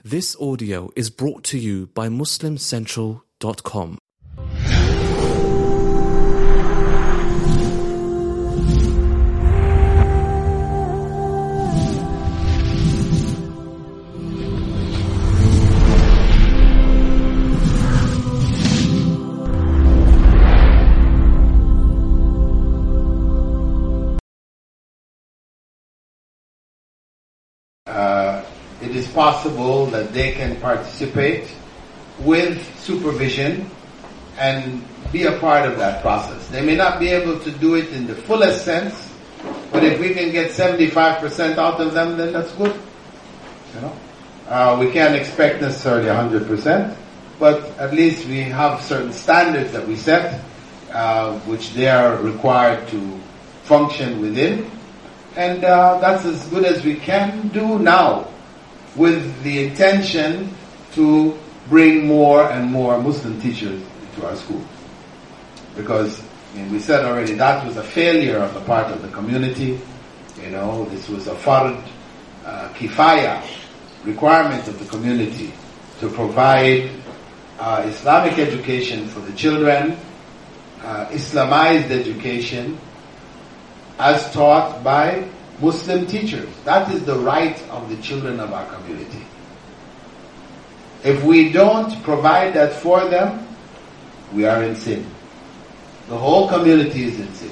This audio is brought to you by MuslimCentral.com. It is possible that they can participate with supervision and be a part of that process. They may not be able to do it in the fullest sense, but if we can get 75% out of them, then that's good. We can't expect necessarily 100%, but at least we have certain standards that we set, which they are required to function within. And that's as good as we can do now, with the intention to bring more and more Muslim teachers into our school. Because, we said already, that was a failure on the part of the community. This was a fard kifaya requirement of the community to provide Islamic education for the children, Islamized education, as taught by Muslim teachers. That is the right of the children of our community. If we don't provide that for them, we are in sin. The whole community is in sin.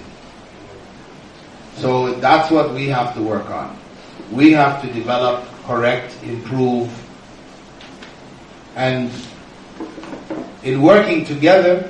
So that's what we have to work on. We have to develop, correct, improve, and in working together,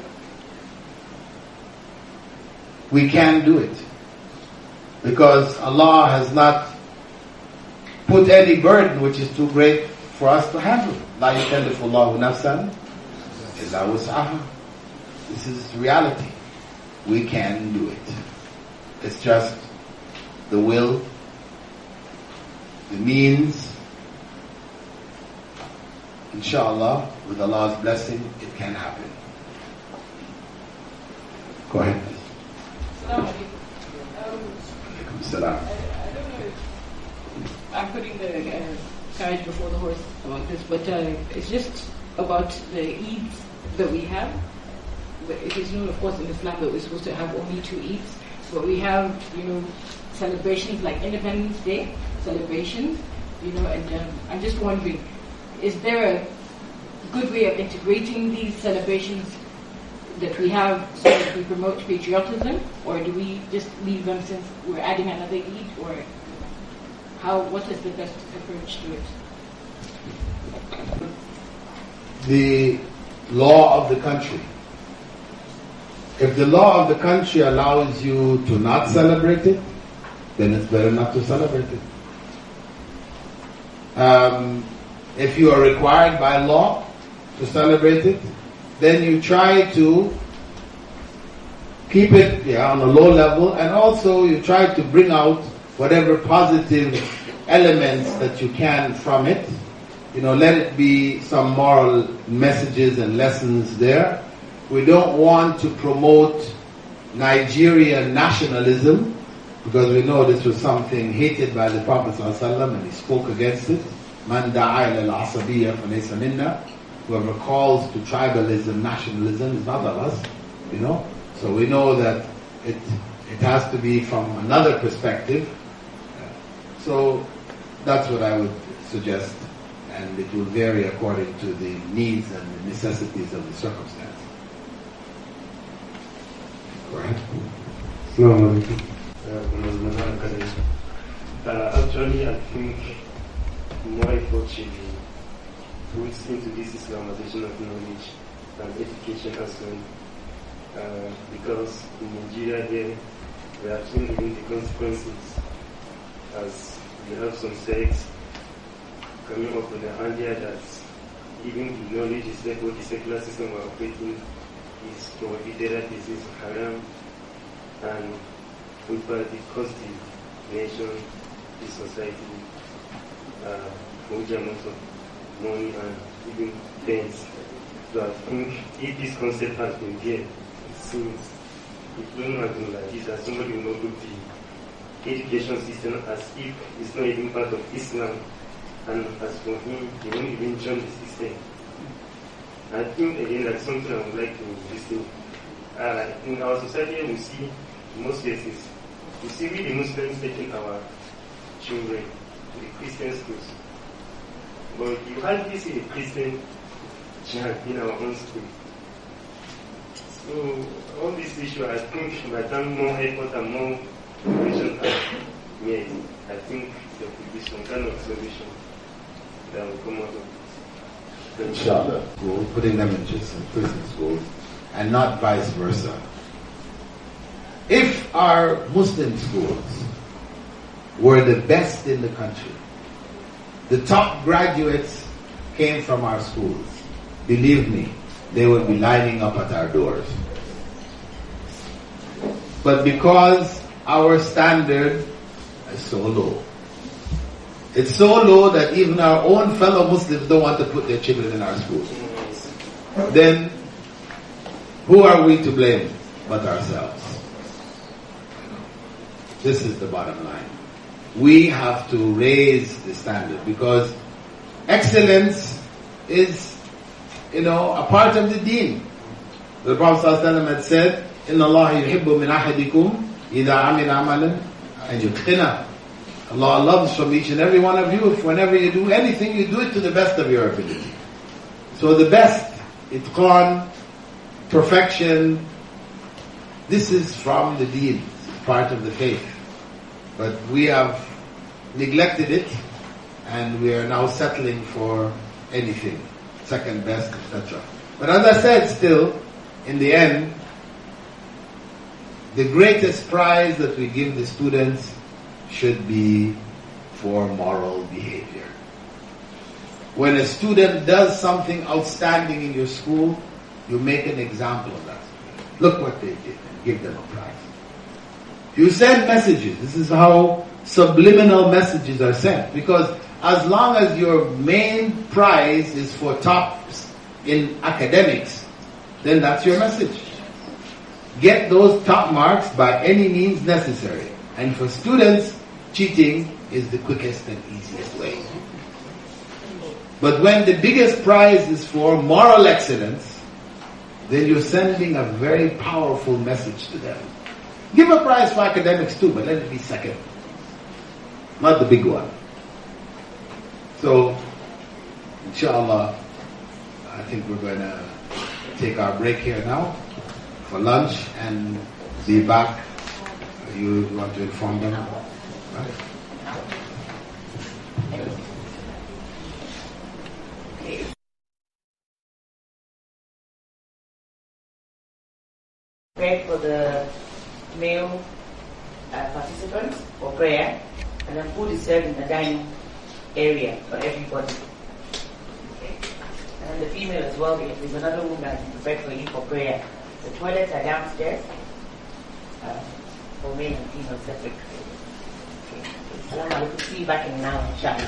we can do it. Because Allah has not put any burden which is too great for us to handle. La yukallifu Allahu nafsan illa wus'aha. This is reality. We can do it. It's just the will, the means. Inshallah, with Allah's blessing, it can happen. Go ahead. I don't know if I'm putting the carriage before the horse about this, but it's just about the Eids that we have. It is known, of course, in Islam that we're supposed to have only 2 Eids, but we have, celebrations like Independence Day celebrations, and I'm just wondering, is there a good way of integrating these celebrations that we have so that we promote patriotism, or do we just leave them since we're adding another Eid, or what is the best approach to it? The law of the country. If the law of the country allows you to not celebrate it, then it's better not to celebrate it. If you are required by law to celebrate it, then you try to keep it on a low level, and also you try to bring out whatever positive elements that you can from it. Let it be some moral messages and lessons there. We don't want to promote Nigerian nationalism, because we know this was something hated by the Prophet ﷺ, and he spoke against it. Man da'a ila al-asabiyya falaysa minna. Whoever calls to tribalism, nationalism, is not of us, So we know that it has to be from another perspective. So that's what I would suggest, and it will vary according to the needs and the necessities of the circumstance. Go ahead. Assalamu alaikum. Actually, I think more effort should be put into this Islamization of knowledge and education as well. Because in Nigeria here, we have seen even the consequences, as we have some sects coming up with the idea that even the knowledge is like what the secular system we're operating is prohibited, that this is haram, and in fact it costs the nation, the society, huge amounts of money and even pains. So I think if this concept has been there, it seems it wouldn't have been like this, as somebody will not look the education system as if it's not even part of Islam. and as for him, he won't even join the system. I think again that's something I would like to listen. In our society, we see in most cases, we see we the Muslims taking our children to the Christian schools. But you hardly see a Christian child in our own school. So all this issue, I think, by the time more effort and more information are made, I think there will be some kind of solution that will come out of it. Inshallah, school, putting them in just some Christian schools, and not vice versa. If our Muslim schools were the best in the country, the top graduates came from our schools, believe me, they would be lining up at our doors. But because our standard is so low, it's so low that even our own fellow Muslims don't want to put their children in our schools. Then, who are we to blame but ourselves? This is the bottom line. We have to raise the standard because excellence is, a part of the deen. The Prophet ﷺ had said, إِنَّ اللَّهَ يُحِبُّ مِنْ أَحَدِكُمْ إِذَا عَمِلَ عَمَلًا أَنْ يُتْقِنَهُ. Allah loves from each and every one of you, if whenever you do anything, you do it to the best of your ability. So the best, itqan, perfection, this is from the deen, part of the faith. But we have neglected it, and we are now settling for anything, second best, etc. But as I said, still, in the end, the greatest prize that we give the students should be for moral behavior. When a student does something outstanding in your school, you make an example of that. Look what they did, and give them a prize. You send messages. This is how subliminal messages are sent. Because as long as your main prize is for tops in academics, then that's your message. Get those top marks by any means necessary. And for students, cheating is the quickest and easiest way. But when the biggest prize is for moral excellence, then you're sending a very powerful message to them. Give a prize for academics too, but let it be second. Not the big one. So, inshallah, I think we're going to take our break here now for lunch and be back. You want to inform them? Right? Pray for the male participants for prayer, and then food is served in the dining area for everybody. Okay. And the female as well, there's another room that is prepared for you for prayer. The toilets are downstairs for male and female separate. Okay. Assalamu alaikum. See you back in an hour, inshallah.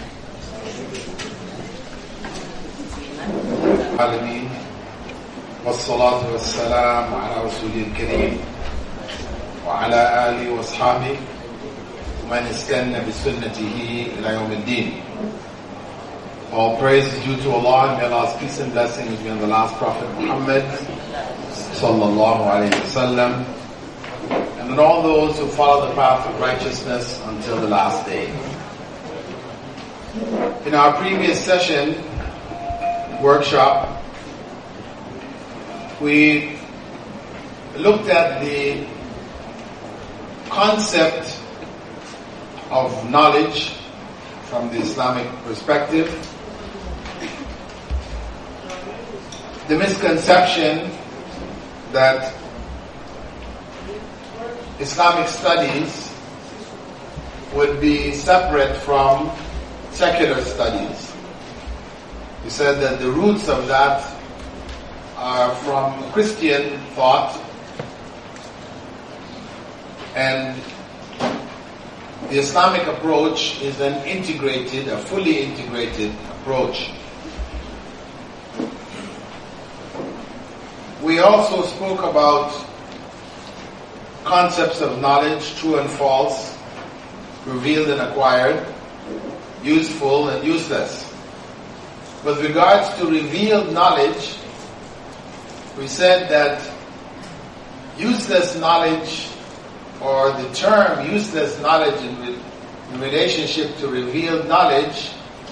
والصلاة والسلام على رسوله الكريم وعلى آله وأصحابه ومن استنى بسنته إلى يوم الدين. All praise is due to Allah, and may Allah's peace and blessings be on the last Prophet Muhammad sallallahu alayhi wasallam, and on all those who follow the path of righteousness until the last day. In our previous session, workshop, we looked at the concept of knowledge from the Islamic perspective, the misconception that Islamic studies would be separate from secular studies. We said that the roots of that are from Christian thought, and the Islamic approach is a fully integrated approach. We also spoke about concepts of knowledge, true and false, revealed and acquired. useful and useless. With regards to revealed knowledge, we said that useless knowledge, or the term useless knowledge in relationship to revealed knowledge,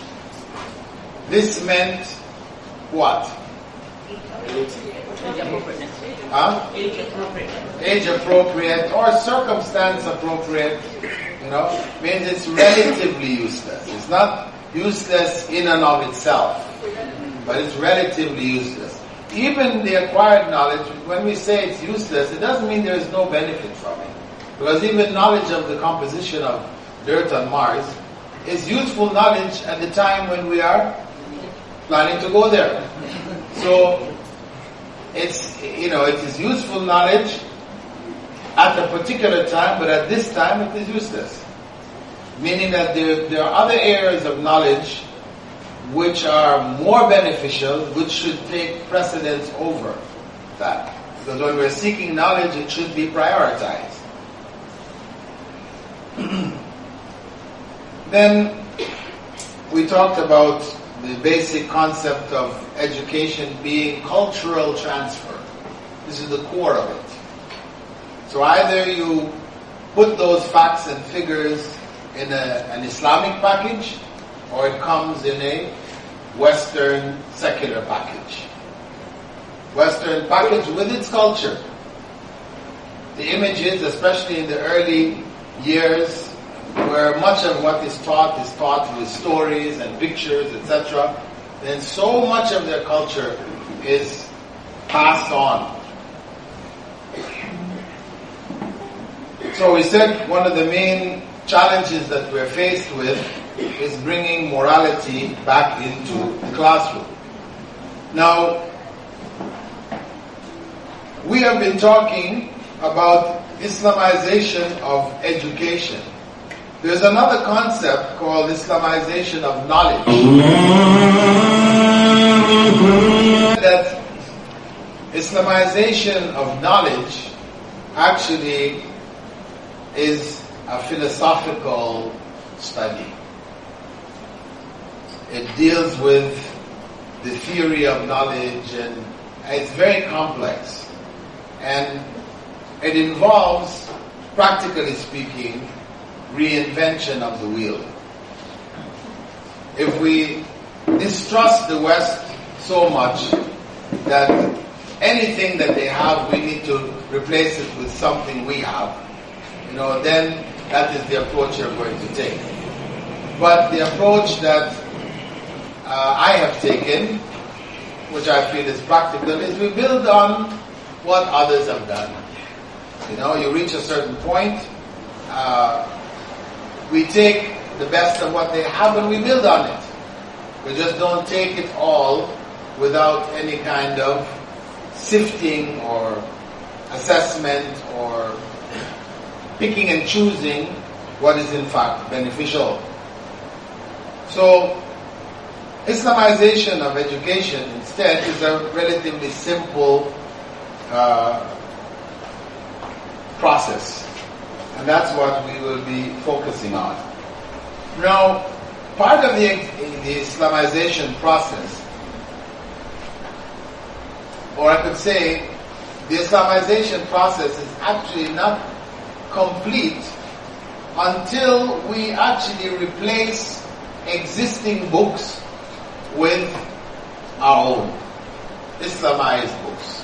this meant what? Age appropriate or circumstance appropriate, means it's relatively useless. It's not useless in and of itself, but it's relatively useless. Even the acquired knowledge, when we say it's useless, it doesn't mean there is no benefit from it. Because even knowledge of the composition of dirt on Mars is useful knowledge at the time when we are planning to go there. So, it is useful knowledge at a particular time, but at this time it is useless. Meaning that there are other areas of knowledge which are more beneficial, which should take precedence over that. Because when we're seeking knowledge, it should be prioritized. Then we talked about the basic concept of education being cultural transfer. This is the core of it. So either you put those facts and figures in an Islamic package, or it comes in a Western secular package. Western package with its culture. The images, especially in the early years, where much of what is taught with stories and pictures, etc., then so much of their culture is passed on. So we said one of the main challenges that we're faced with is bringing morality back into the classroom. Now, we have been talking about Islamization of education. There's another concept called Islamization of knowledge. That Islamization of knowledge actually is a philosophical study. It deals with the theory of knowledge, and it's very complex. And it involves, practically speaking, reinvention of the wheel. If we distrust the West so much that anything that they have, we need to replace it with something we have, then that is the approach you're going to take. But the approach that I have taken, which I feel is practical, is we build on what others have done. You reach a certain point, we take the best of what they have and we build on it. We just don't take it all without any kind of sifting or assessment or picking and choosing what is in fact beneficial. So, Islamization of education instead is a relatively simple process. And that's what we will be focusing on. Now, part of the Islamization process, or I could say, the Islamization process is actually not complete until we actually replace existing books with our own Islamized books.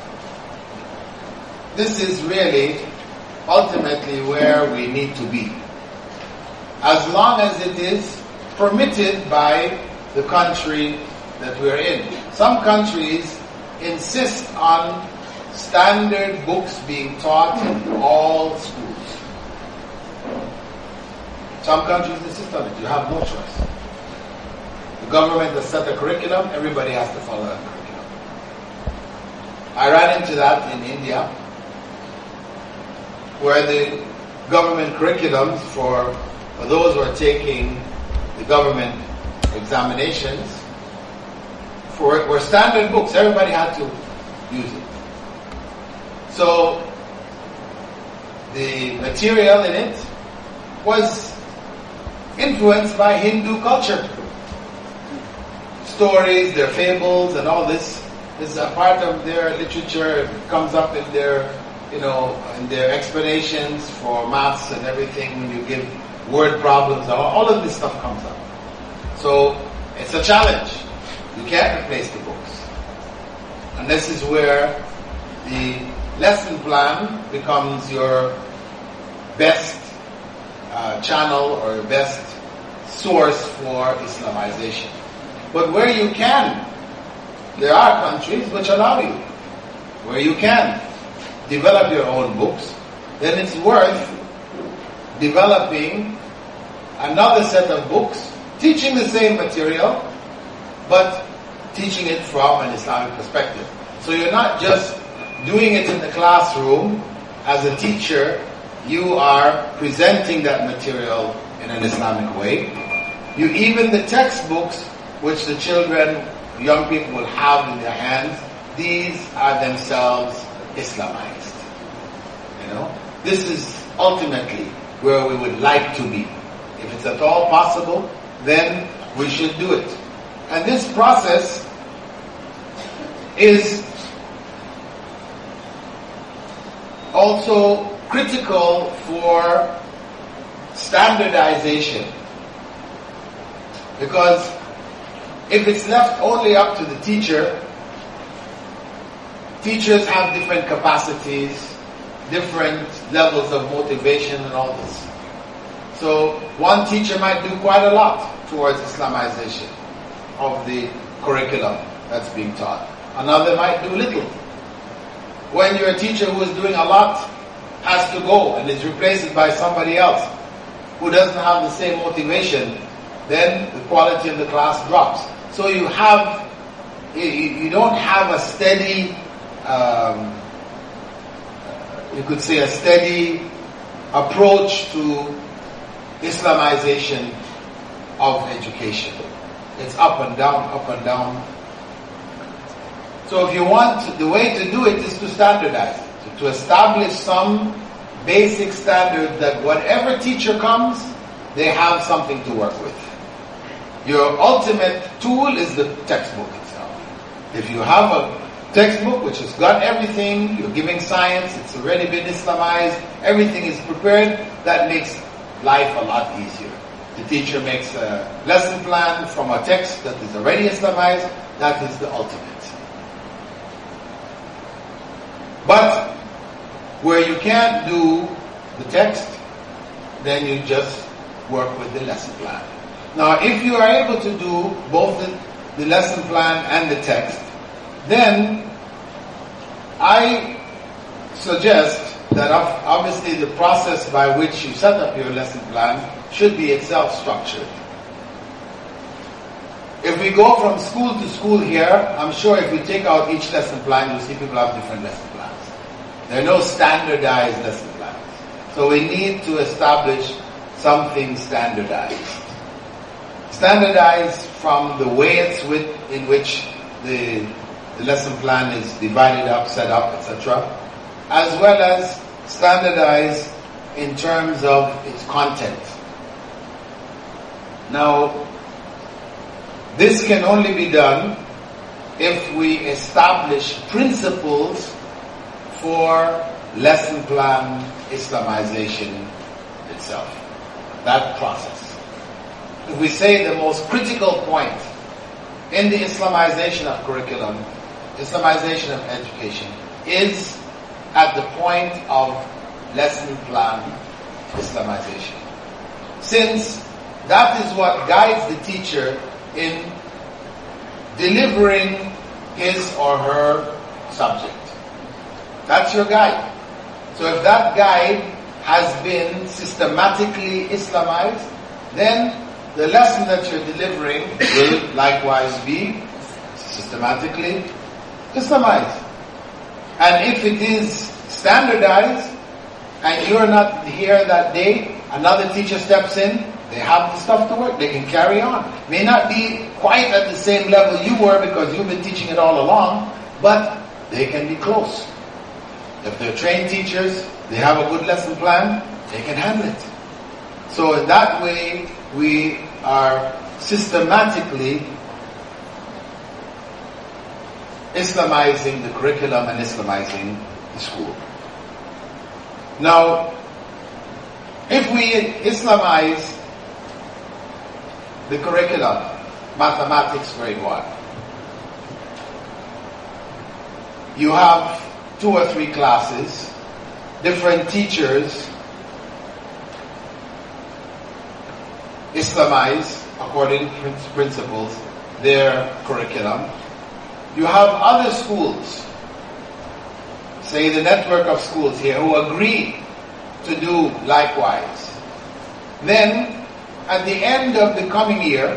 This is really ultimately where we need to be, as long as it is permitted by the country that we're in. Some countries insist on standard books being taught in all schools. Some countries insist on it. You have no choice. The government has set a curriculum, everybody has to follow that curriculum. I ran into that in India, where the government curriculums for those who are taking the government examinations were standard books. Everybody had to use it. So the material in it was influenced by Hindu culture. Stories, their fables, and all this is a part of their literature. It comes up in their, in their explanations for maths and everything. When you give word problems, all of this stuff comes up. So it's a challenge. You can't replace the books. And this is where the lesson plan becomes your best channel or your best source for Islamization. But where you can, there are countries which allow you. Where you can develop your own books, then it's worth developing another set of books, teaching the same material, but teaching it from an Islamic perspective. So you're not just doing it in the classroom as a teacher, you are presenting that material in an Islamic way. Even the textbooks which the children, young people will have in their hands, these are themselves Islamized. This is ultimately where we would like to be. If it's at all possible, then we should do it. And this process is also critical for standardization. Because if it's left only up to the teacher, teachers have different capacities, different levels of motivation and all this. So one teacher might do quite a lot towards Islamization of the curriculum that's being taught. Another might do little. When you're a teacher who is doing a lot has to go and is replaced by somebody else who doesn't have the same motivation, then the quality of the class drops. So you don't have a steady, you could say a steady approach to Islamization of education. It's up and down, up and down. So if you want, the way to do it is to standardize it, to establish some basic standard that whatever teacher comes, they have something to work with. Your ultimate tool is the textbook itself. If you have a textbook which has got everything, you're giving science, it's already been Islamized, everything is prepared, that makes life a lot easier. The teacher makes a lesson plan from a text that is already Islamized, that is the ultimate. But where you can't do the text, then you just work with the lesson plan. Now, if you are able to do both the lesson plan and the text, then I suggest that obviously the process by which you set up your lesson plan should be itself structured. If we go from school to school here, I'm sure if we take out each lesson plan, you'll see people have different lesson plans. There are no standardized lesson plans. So we need to establish something standardized. Standardized from the way in which the lesson plan is divided up, set up, etc., as well as standardized in terms of its content. Now, this can only be done if we establish principles for lesson plan Islamization itself, that process. If we say the most critical point in the Islamization of curriculum, Islamization of education, is at the point of lesson plan Islamization. Since that is what guides the teacher in delivering his or her subject. That's your guide. So if that guide has been systematically Islamized, then the lesson that you're delivering will likewise be systematically Islamized. And if it is standardized and you're not here that day, another teacher steps in, they have the stuff to work, they can carry on. May not be quite at the same level you were because you've been teaching it all along, but they can be close. If they're trained teachers, they have a good lesson plan, they can handle it. So in that way, we are systematically Islamizing the curriculum and Islamizing the school. Now, if we Islamize the curriculum, mathematics grade 1, you have 2 or 3 classes, different teachers Islamize, according to principles, their curriculum. You have other schools, say the network of schools here, who agree to do likewise. Then, at the end of the coming year,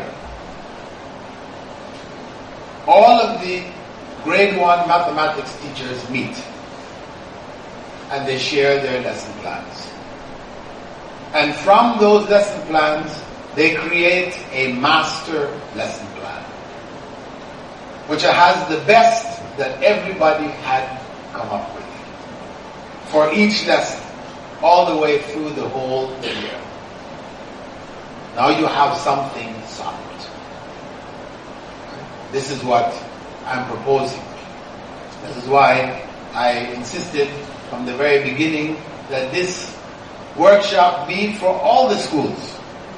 all of the grade 1 mathematics teachers meet and they share their lesson plans. And from those lesson plans, they create a master lesson plan, which has the best that everybody had come up with for each lesson, all the way through the whole year. Now you have something solid. This is what I'm proposing. This is why I insisted from the very beginning that this workshop be for all the schools.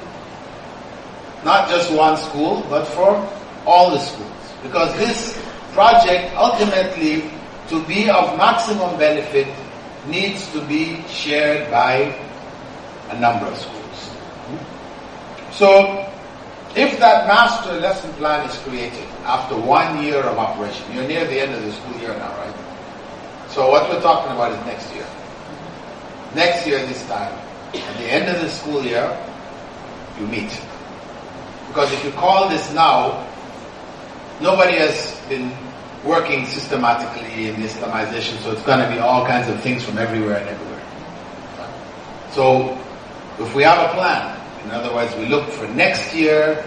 Not just one school, but for all the schools. Because this project, ultimately, to be of maximum benefit, needs to be shared by a number of schools. So, if that master lesson plan is created after 1 year of operation, you're near the end of the school year now, right? So what we're talking about is next year. Next year this time, at the end of the school year, you meet. Because if you call this now, nobody has been working systematically in the Islamization, so it's going to be all kinds of things from everywhere and everywhere. So, if we have a plan, in other words, we look for next year,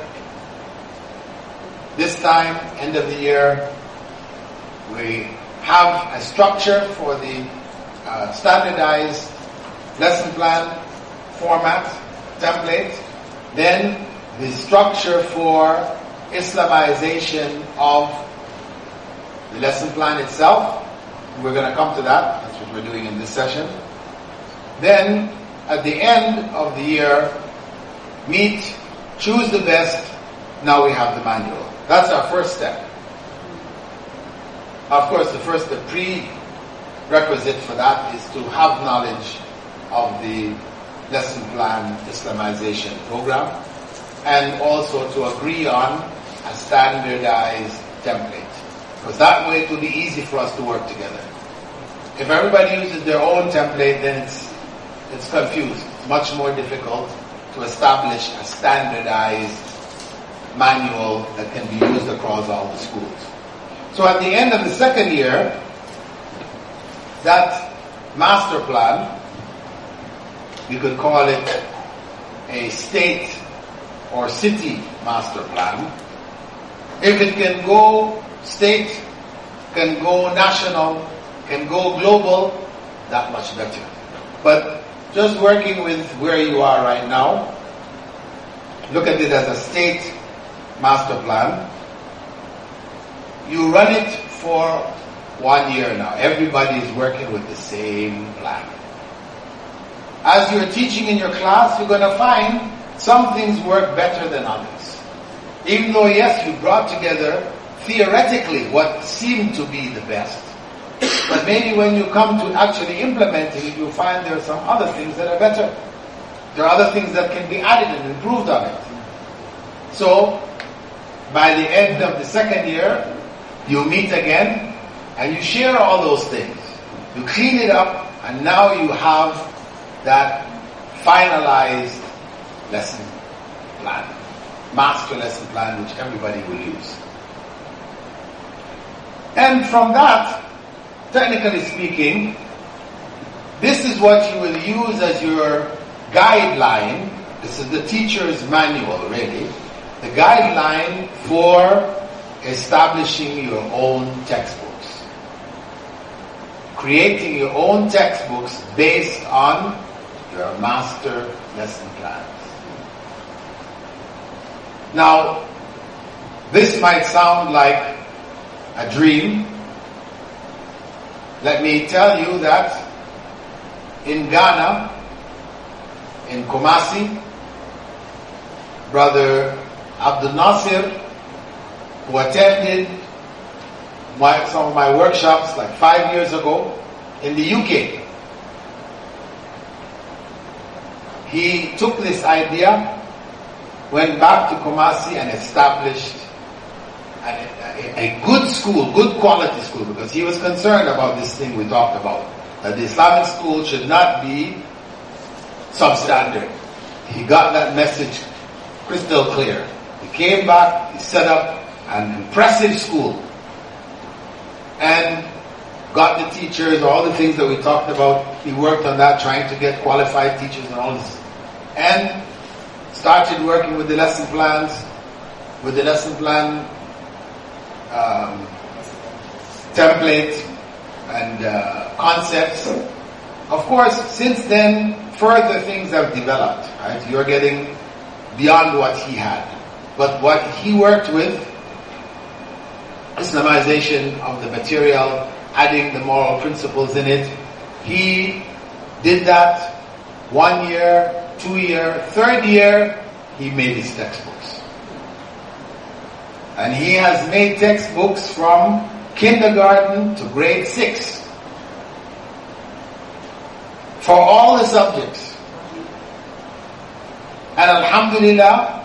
this time, end of the year, we have a structure for the standardized lesson plan format, template, then the structure for Islamization of the lesson plan itself. We're going to come to that. That's what we're doing in this session. Then, at the end of the year, meet, choose the best. Now we have the manual. That's our first step. Of course, the prerequisite for that is to have knowledge of the lesson plan Islamization program, and also to agree on a standardized template. Because that way it will be easy for us to work together. If everybody uses their own template, then it's confused. It's much more difficult to establish a standardized manual that can be used across all the schools. So at the end of the second year, that master plan, we could call it a state or city master plan. If it can go state, can go national, can go global, that much better. But just working with where you are right now, look at it as a state master plan. You run it for 1 year now. Everybody is working with the same plan. As you're teaching in your class, you're going to find some things work better than others. Even though, yes, you brought together theoretically what seemed to be the best, but maybe when you come to actually implementing it, you'll find there are some other things that are better. There are other things that can be added and improved on it. So, by the end of the second year, you meet again, and you share all those things. You clean it up, and now you have that finalized lesson plan, master lesson plan, which everybody will use. And from that, technically speaking, this is what you will use as your guideline. This is the teacher's manual, really. The guideline for establishing your own textbooks. Creating your own textbooks based on your master lesson plans. Now, this might sound like a dream. Let me tell you that in Ghana, in Kumasi, Brother Abdul Nasir, who attended some of my workshops like 5 years ago in the UK, he took this idea, went back to Kumasi and established a good school, good quality school, because he was concerned about this thing we talked about, that the Islamic school should not be substandard. He got that message crystal clear. He came back, he set up an impressive school and got the teachers, all the things that we talked about. He worked on that, trying to get qualified teachers and all this. And started working with the lesson plans, with the lesson plan templates and concepts. Of course, since then, further things have developed. Right? You're getting beyond what he had. But what he worked with, Islamization of the material, adding the moral principles in it, he did that 1 year, 2 year, 3rd year, he made his textbooks. And he has made textbooks from kindergarten to grade 6 for all the subjects. And alhamdulillah,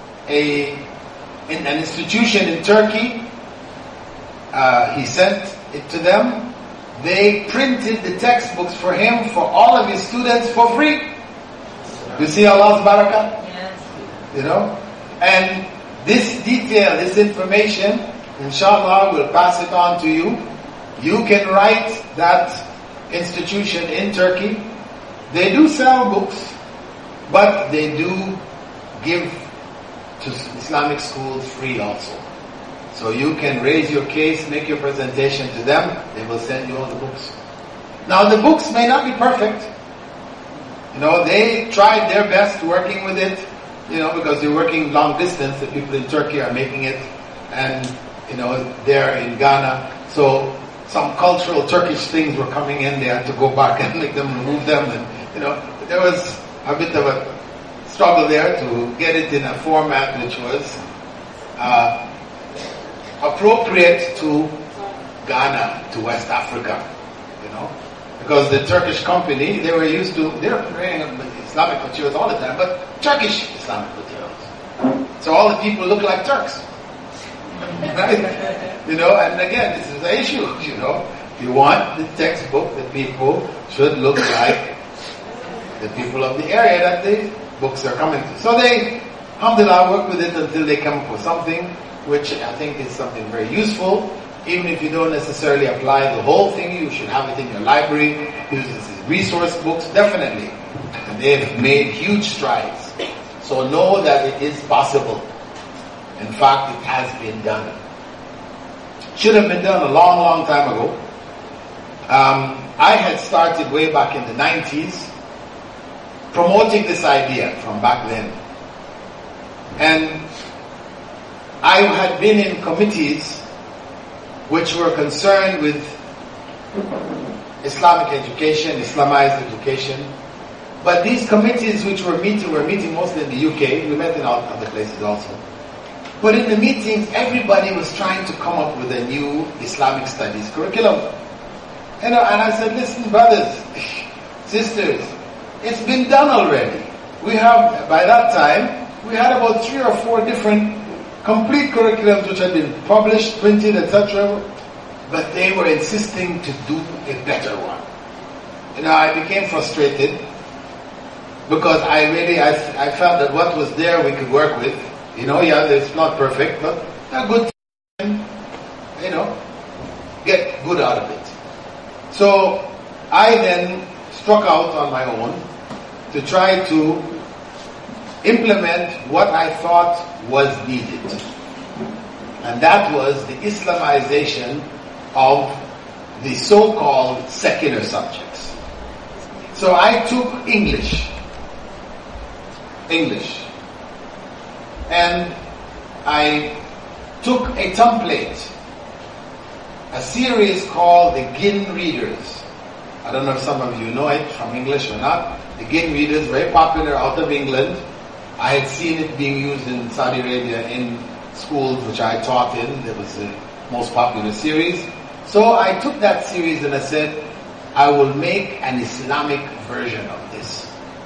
an institution in Turkey, he sent it to them. They printed the textbooks for him, for all of his students, for free. You see Allah's barakah? Yes. You know? And this detail, this information, inshallah, we'll pass it on to you. You can write that institution in Turkey. They do sell books, but they do give to Islamic schools free also. So you can raise your case, make your presentation to them, they will send you all the books. Now the books may not be perfect. You know, they tried their best working with it, you know, because they're working long distance. The people in Turkey are making it, and, you know, they're in Ghana. So some cultural Turkish things were coming in. They had to go back and make them remove them. And, you know, there was a bit of a struggle there to get it in a format which was appropriate to Ghana, to West Africa, you know. Because the Turkish company, they were used to, they were creating Islamic materials all the time, but Turkish Islamic materials. So all the people look like Turks. Right? You know, and again, this is the issue, you know. You want the textbook, the people should look like the people of the area that the books are coming to. So they, alhamdulillah, work with it until they come up with something which I think is something very useful. Even if you don't necessarily apply the whole thing, you should have it in your library. Use it as resource books, definitely. And they've made huge strides. So know that it is possible. In fact, it has been done. Should have been done a long, long time ago. I had started way back in the 90s promoting this idea from back then. And I had been in committees which were concerned with Islamic education, Islamized education. But these committees which were meeting mostly in the UK, we met in other places also. But in the meetings, everybody was trying to come up with a new Islamic studies curriculum. You know, and I said, listen, brothers, sisters, it's been done already. We have, by that time, we had about 3 or 4 different complete curriculums which had been published, printed, etc. But they were insisting to do a better one. You know, I became frustrated because I felt that what was there we could work with. You know, yeah, it's not perfect, but a good thing, you know, get good out of it. So I then struck out on my own to try to implement what I thought was needed. And that was the Islamization of the so-called secular subjects. So I took English. And I took a template, a series called The Gin Readers. I don't know if some of you know it from English or not. The Gin Readers, very popular out of England. I had seen it being used in Saudi Arabia in schools which I taught in. It was the most popular series. So I took that series and I said, I will make an Islamic version of this.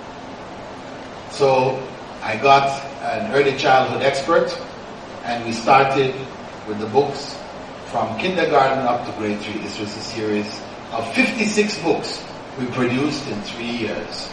So I got an early childhood expert and we started with the books from kindergarten up to grade 3. This was a series of 56 books we produced in 3 years.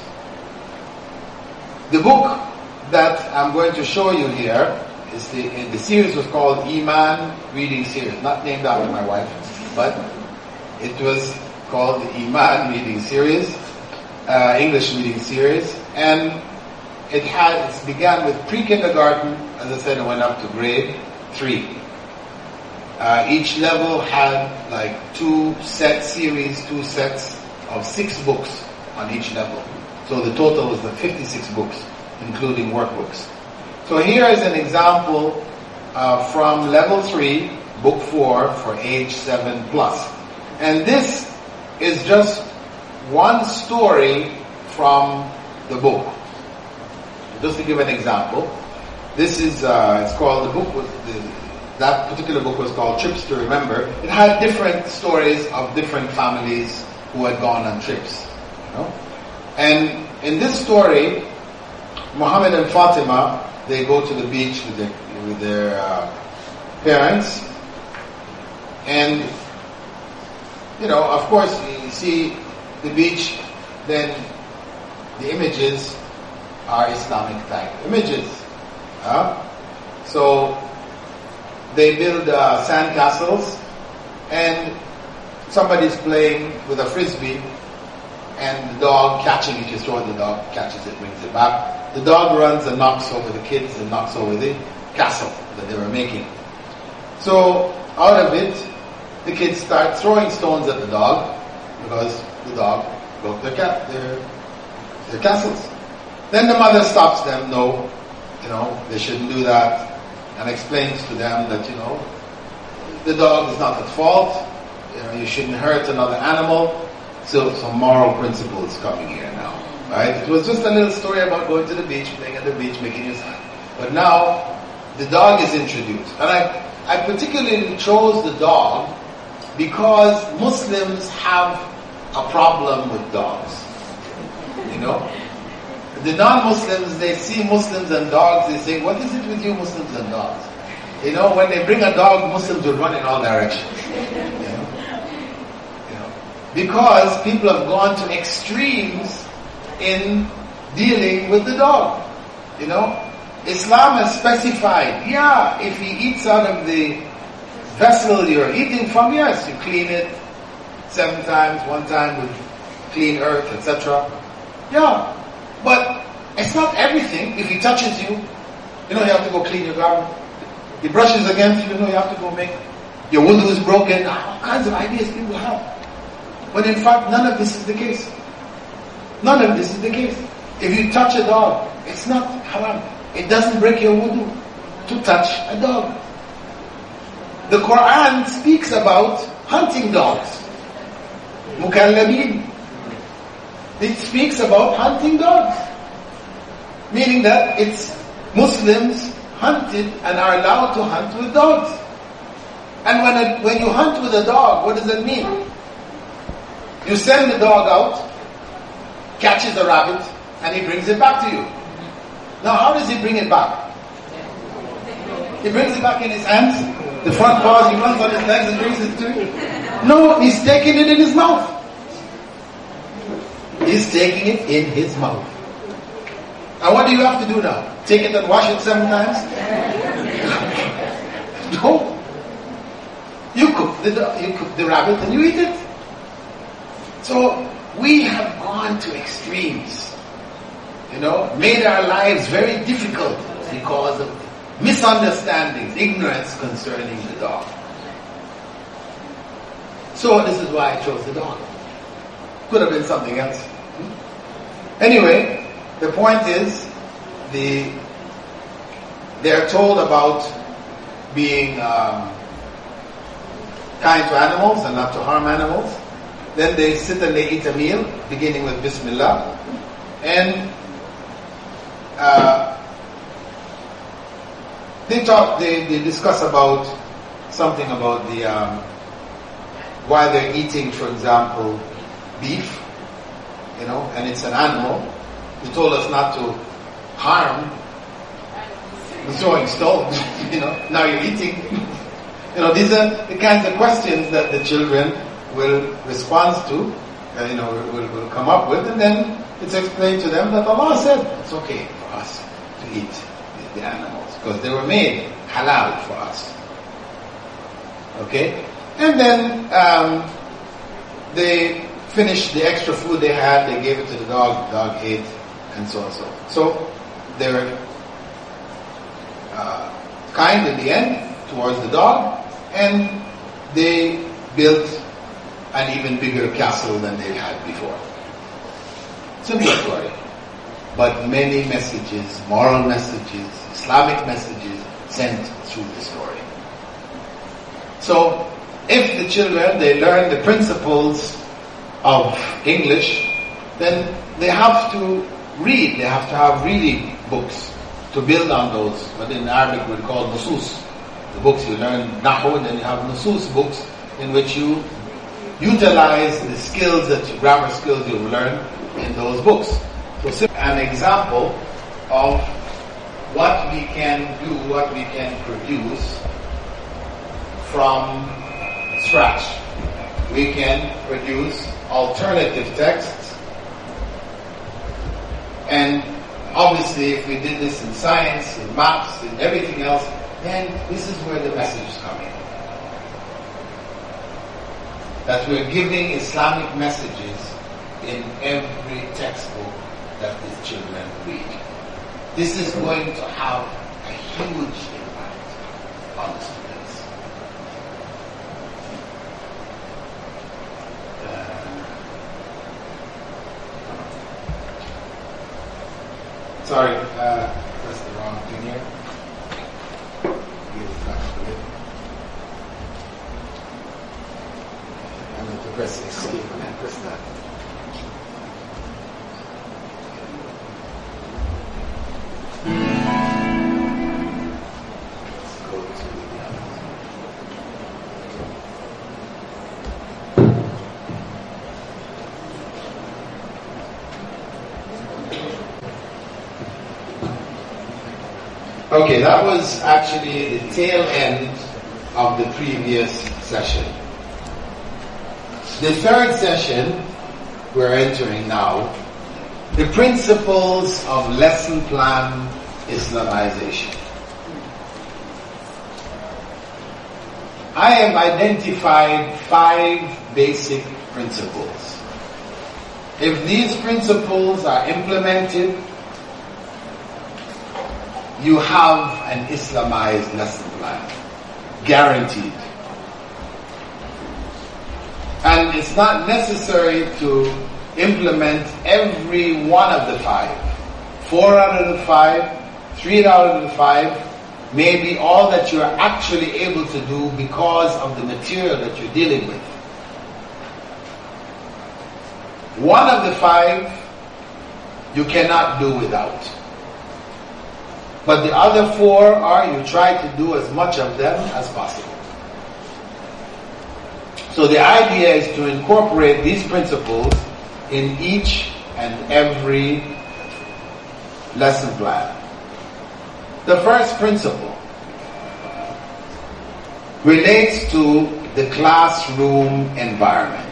The book that I'm going to show you here is the series was called Iman Reading Series, not named after my wife, but it was called the Iman Reading Series, English Reading Series, and it began with pre-kindergarten, as I said, it went up to grade 3. Each level had like 2 sets of 6 books on each level. So the total was the 56 books, including workbooks. So here is an example from level 3, book 4 for age 7 plus. And this is just one story from the book. Just to give an example, this is, it's called, that particular book was called Trips to Remember. It had different stories of different families who had gone on trips. You know? And in this story, Muhammad and Fatima, they go to the beach with their parents. And, you know, of course, you see the beach, then the images are Islamic type images. So they build sand castles, and somebody's playing with a frisbee, and the dog catching it. You throw it, the dog catches it, brings it back. The dog runs and knocks over the kids and knocks over the castle that they were making. So out of it, the kids start throwing stones at the dog because the dog broke their castles. Then the mother stops them. No, you know, they shouldn't do that, and explains to them that, you know, the dog is not at fault. You know, you shouldn't hurt another animal. So some moral principles coming here now, right? It was just a little story about going to the beach, playing at the beach, making your son. But now the dog is introduced, and I particularly chose the dog because Muslims have a problem with dogs. You know, the non-Muslims, they see Muslims and dogs, they say, "What is it with you Muslims and dogs?" You know, when they bring a dog, Muslims will run in all directions. Because people have gone to extremes in dealing with the dog. You know, Islam has specified, if he eats out of the vessel you're eating from, yes, you clean it 7 times, 1 time with clean earth, etc. Yeah, but it's not everything. If he touches you, you know, you have to go clean your garment. He brushes against you, you know, you have to go make, your wudu is broken. All kinds of ideas people have. But in fact, none of this is the case. None of this is the case. If you touch a dog, it's not haram. It doesn't break your wudu to touch a dog. The Quran speaks about hunting dogs. Mukallabin. It speaks about hunting dogs. Meaning that it's Muslims hunted and are allowed to hunt with dogs. And when you hunt with a dog, what does that mean? You send the dog out, catches a rabbit, and he brings it back to you. Now, how does he bring it back? He brings it back in his hands, the front paws, he runs on his legs and brings it to you. No, he's taking it in his mouth. He's taking it in his mouth. And what do you have to do now? Take it and wash it 7 times? No. You cook the rabbit and you eat it. So we have gone to extremes, you know, made our lives very difficult because of misunderstandings, ignorance concerning the dog. So this is why I chose the dog. Could have been something else. Anyway, the point is, they are told about being kind to animals and not to harm animals. Then they sit and they eat a meal, beginning with Bismillah. And they discuss about something about the why they're eating, for example, beef, and it's an animal. You told us not to harm. We're throwing stones, now you're eating. These are the kinds of questions that the children will respond to, will come up with, and then it's explained to them that Allah said it's okay for us to eat the animals because they were made halal for us. Okay? And then they finished the extra food they had, they gave it to the dog ate, and so on. So they were kind in the end towards the dog, and they built an even bigger castle than they had before. Simple story. But many messages, moral messages, Islamic messages sent through the story. So, if the children, they learn the principles of English, then they have to read, they have to have reading books to build on those, what in Arabic we call nusus. The books you learn Nahu, and then you have nusus books in which you utilize the skills grammar skills you learn in those books. So an example of what we can do, what we can produce from scratch. We can produce alternative texts, and obviously if we did this in science, in maths, in everything else, then this is where the message is coming. That we're giving Islamic messages in every textbook that these children read. This is going to have a huge impact on the students. Sorry, that's the wrong thing here. I'm going to press escape and then press that. Okay, that was actually the tail end of the previous session. The third session we're entering now, the principles of lesson plan Islamization. I have identified 5 basic principles. If these principles are implemented, you have an Islamized lesson plan, guaranteed. And it's not necessary to implement every one of the 5. 4 out of the 5, 3 out of the 5 may be all that you're actually able to do because of the material that you're dealing with. 1 of the 5 you cannot do without. But the other 4 are you try to do as much of them as possible. So the idea is to incorporate these principles in each and every lesson plan. The first principle relates to the classroom environment.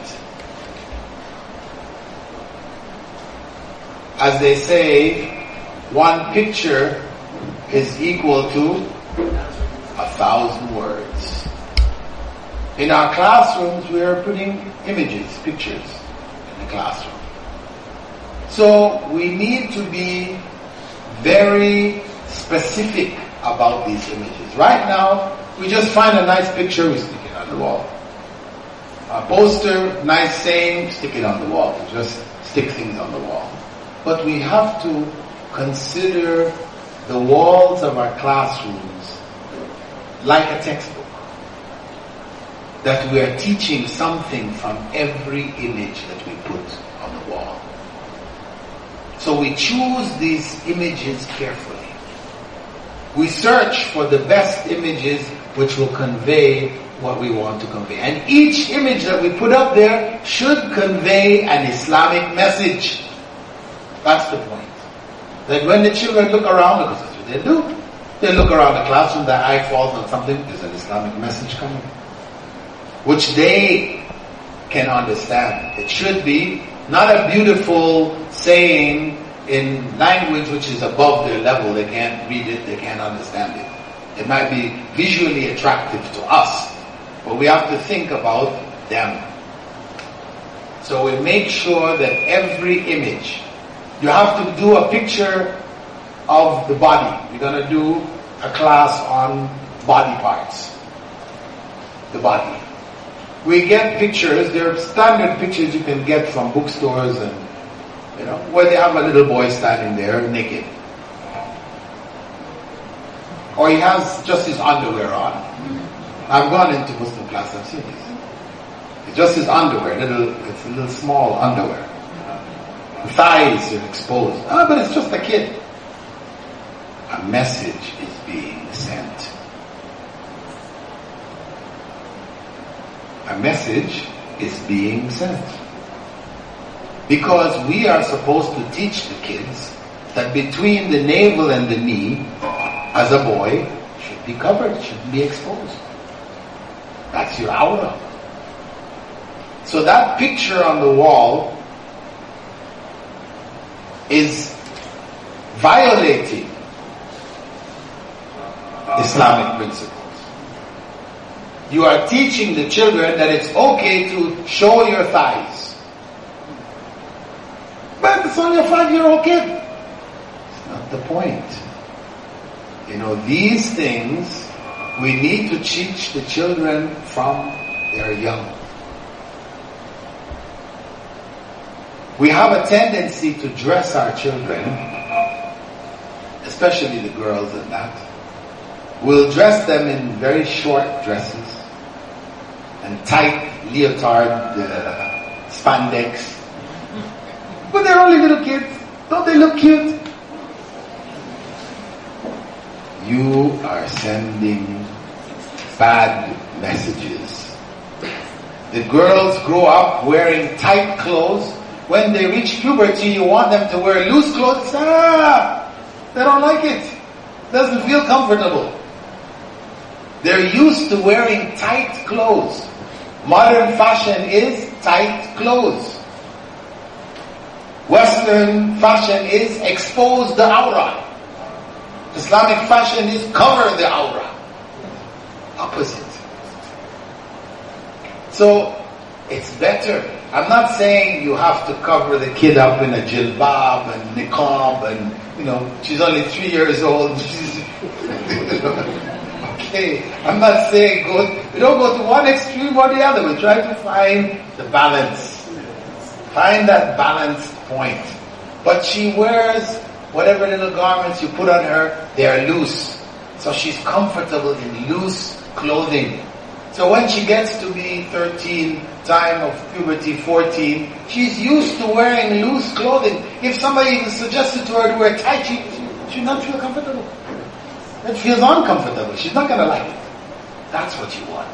As they say, 1 picture is equal to 1,000 words. In our classrooms, we are putting images, pictures in the classroom. So we need to be very specific about these images. Right now, we just find a nice picture, we stick it on the wall. A poster, nice saying, stick it on the wall. We just stick things on the wall. But we have to consider the walls of our classrooms like a textbook. That we are teaching something from every image that we put on the wall. So we choose these images carefully. We search for the best images which will convey what we want to convey. And each image that we put up there should convey an Islamic message. That's the point. That when the children look around, because that's what they do, they look around the classroom, their eye falls on something, there's an Islamic message coming, which they can understand. It should be not a beautiful saying in language which is above their level. They can't read it, they can't understand it. It might be visually attractive to us, but we have to think about them. So we make sure that every image, you have to do a picture of the body. We're going to do a class on body parts. The body. We get pictures, they're standard pictures you can get from bookstores and, where they have a little boy standing there naked. Or he has just his underwear on. I've gone into Muslim class, I've seen this. It's just his underwear, it's a little small underwear. The thighs are exposed. But it's just a kid. A message is being sent. A message is being sent. Because we are supposed to teach the kids that between the navel and the knee, as a boy, should be covered, shouldn't be exposed. That's your aura. So that picture on the wall is violating Islamic principles. You are teaching the children that it's okay to show your thighs. But it's only a 5-year-old kid. It's not the point. These things we need to teach the children from they're young. We have a tendency to dress our children, especially the girls and that. We'll dress them in very short dresses and tight leotard spandex. But they're only little kids. Don't they look cute? You are sending bad messages. The girls grow up wearing tight clothes. When they reach puberty, you want them to wear loose clothes. They don't like it. Doesn't feel comfortable. They're used to wearing tight clothes. Modern fashion is tight clothes. Western fashion is expose the aura. Islamic fashion is cover the aura. Opposite. So, it's better. I'm not saying you have to cover the kid up in a jilbab and niqab and, she's only 3 years old. Okay, I'm not saying we don't go to one extreme or the other. We try to find the balance. Find that balanced point. But she wears whatever little garments you put on her, they are loose. So she's comfortable in loose clothing. So when she gets to be 13, time of puberty 14, she's used to wearing loose clothing. If somebody even suggested to her to wear tight, she'd not feel comfortable. It feels uncomfortable. She's not going to like it. That's what you want.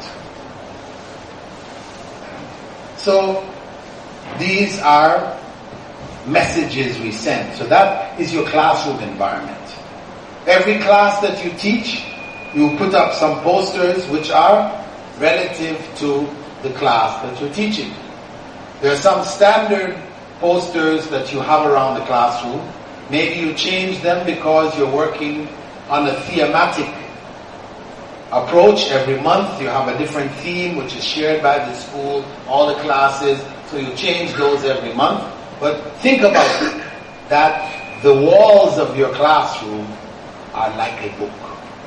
So, these are messages we send. So that is your classroom environment. Every class that you teach, you put up some posters which are relative to the class that you're teaching. There are some standard posters that you have around the classroom. Maybe you change them because you're working on a thematic approach. Every month you have a different theme which is shared by the school, all the classes, so you change those every month. But think about it, that the walls of your classroom are like a book.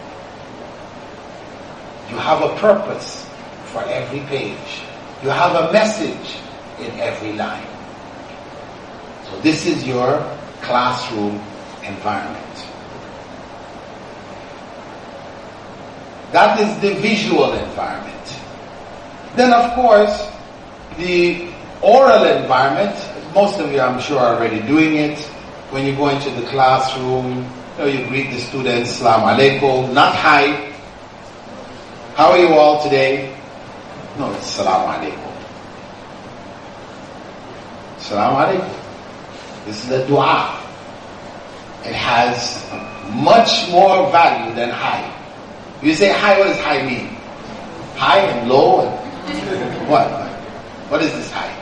You have a purpose for every page. You have a message in every line. So this is your classroom environment. That is the visual environment. Then, of course, the oral environment, most of you, I'm sure, are already doing it. When you go into the classroom, you greet the students, Assalamu alaikum, not hi. How are you all today? No, it's Assalamu alaikum. Assalamu alaikum. This is a dua. It has much more value than hi. You say hi, what does hi mean? High and low and what? What is this high?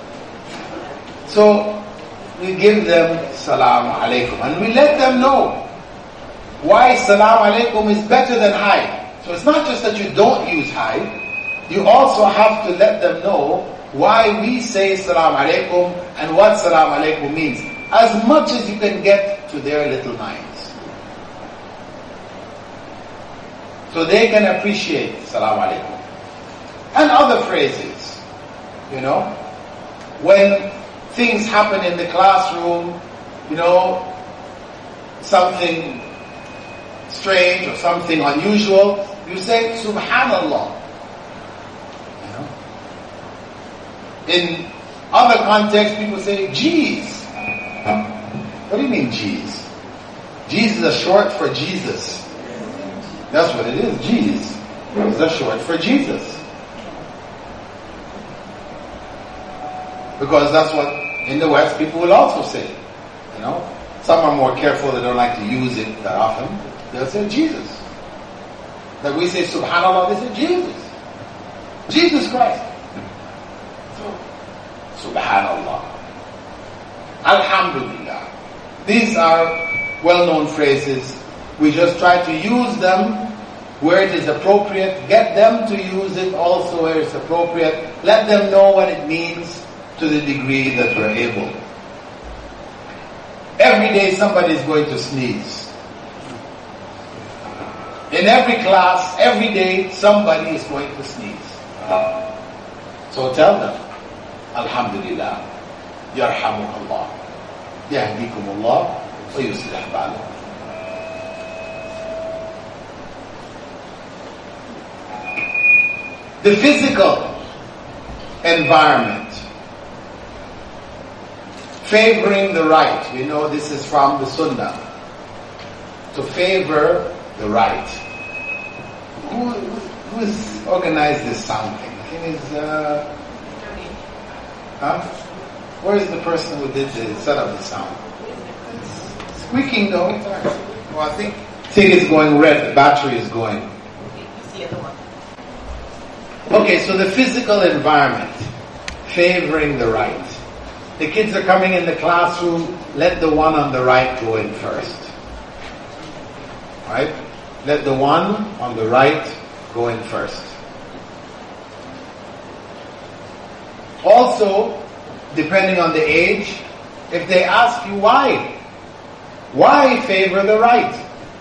So we give them Salaam Alaikum and we let them know why Salaam Alaikum is better than hi. So it's not just that you don't use hi, you also have to let them know why we say Salaam Alaikum and what Salaam Alaikum means, as much as you can get to their little minds. So they can appreciate Salaam Alaikum. And other phrases, when things happen in the classroom, something strange or something unusual, you say Subhanallah. In other contexts, people say geez. What do you mean geez? Geez is a short for Jesus. That's what it is, geez. It's a short for Jesus. Because that's what in the West people will also say. Some are more careful, they don't like to use it that often. They'll say Jesus. Like we say Subhanallah, they say Jesus. Jesus Christ. So, Subhanallah. Alhamdulillah. These are well-known phrases. We just try to use them where it is appropriate, get them to use it also where it's appropriate, let them know what it means to the degree that we're able. Every day somebody is going to sneeze. In every class, every day somebody is going to sneeze. So tell them, Alhamdulillah, Yarhamukallah, Yahdikumullah, wa yuslih balakum. The physical environment, favoring the right. We know this is from the Sunnah. To favor the right. Who has organized this sound thing? I think it's, where is the person who did set up the sound? It's squeaking though. Well, I think it's going red. The battery is going. Okay, so the physical environment, favoring the right. The kids are coming in the classroom, let the one on the right go in first. Right? Let the one on the right go in first. Also, depending on the age, if they ask you why favor the right?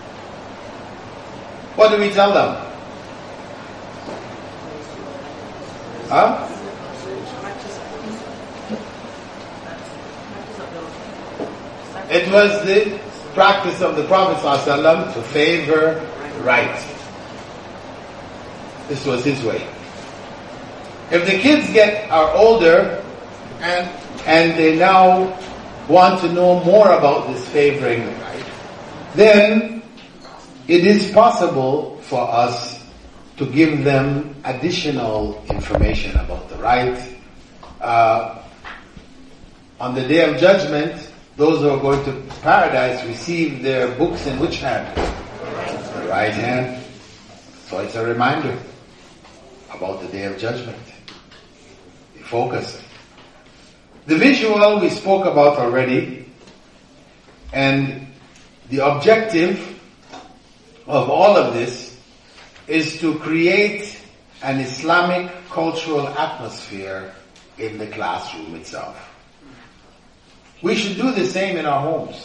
What do we tell them? Huh? It was the practice of the Prophet ﷺ to favor right. This was his way. If the kids are older and they now want to know more about this favoring the right, then it is possible for us to give them additional information about the right. On the Day of Judgment, those who are going to paradise receive their books in which hand? The right hand. So it's a reminder about the Day of Judgment. Be focused. The visual we spoke about already, and the objective of all of this is to create an Islamic cultural atmosphere in the classroom itself. We should do the same in our homes.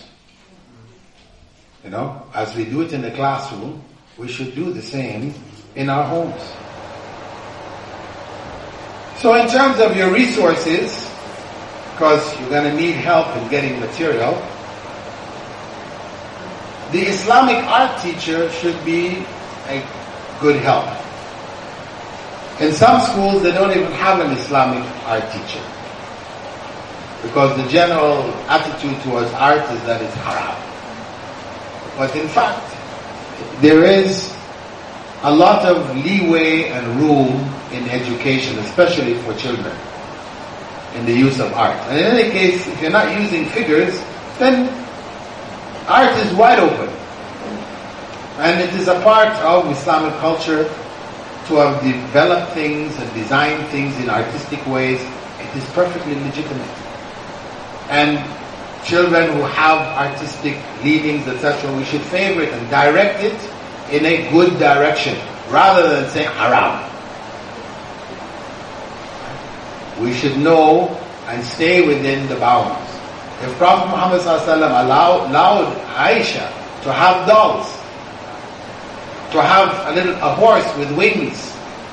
As we do it in the classroom, we should do the same in our homes. So in terms of your resources, because you're going to need help in getting material, the Islamic art teacher should be good help. In some schools, they don't even have an Islamic art teacher, because the general attitude towards art is that it's haram. But in fact, there is a lot of leeway and room in education, especially for children, in the use of art. And in any case, if you're not using figures, then art is wide open. And it is a part of Islamic culture to have developed things and designed things in artistic ways. It is perfectly legitimate. And children who have artistic leanings, etc., we should favor it and direct it in a good direction, rather than saying haram. We should know and stay within the bounds. If Prophet Muhammad ﷺ allowed Aisha to have dolls, to have a horse with wings,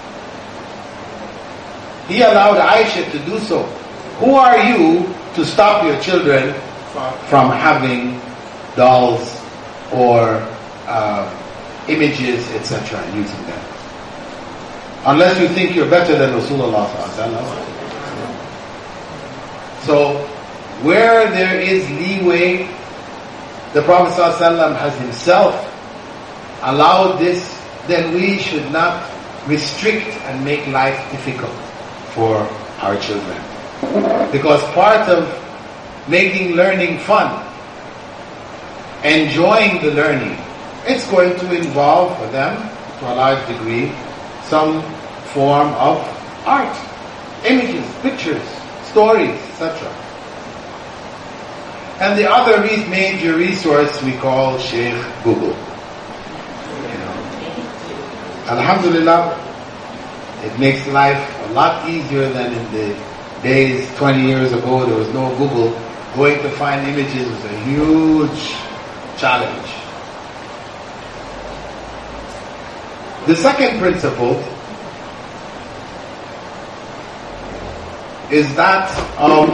he allowed Aisha to do so. Who are you to stop your children from having dolls or images, etc., and using them? Unless you think you're better than Rasulullah ﷺ. So, where there is leeway, the Prophet ﷺ has himself allowed this, then we should not restrict and make life difficult for our children. Because part of making learning fun, enjoying the learning, it's going to involve for them, to a large degree, some form of art, images, pictures, stories, etc. And the other major resource we call Sheikh Google. Alhamdulillah, it makes life a lot easier than in the days 20 years ago. There was no Google. Going to find images was a huge challenge. The second principle is that of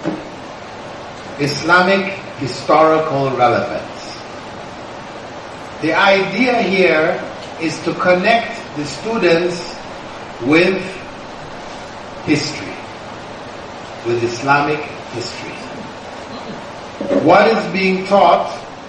Islamic historical relevance. The idea here is to connect the students with history, with Islamic history. What is being taught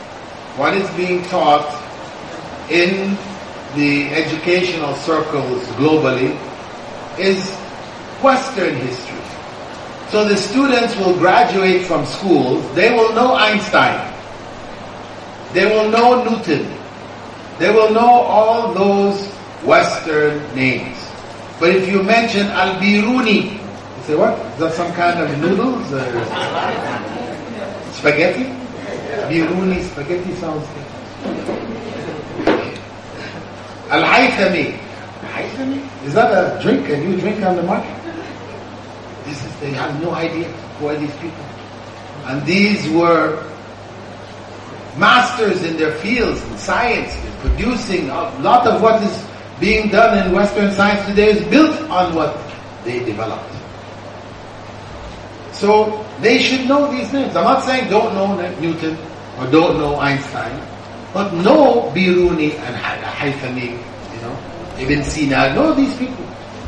in the educational circles globally is Western history. So the students will graduate from schools, they will know Einstein, they will know Newton, they will know all those Western names. But if you mention Al-Biruni, you say, what? Is that some kind of noodles? Spaghetti? Biruni, spaghetti sounds good. Al-Haythami. Is that a drink, a new drink on the market? They have no idea who are these people. And these were masters in their fields, in science, in producing. A lot of what is being done in Western science today is built on what they developed. So they should know these names. I'm not saying don't know Newton or don't know Einstein, but know Biruni and Haythami, Ibn Sina, know these people.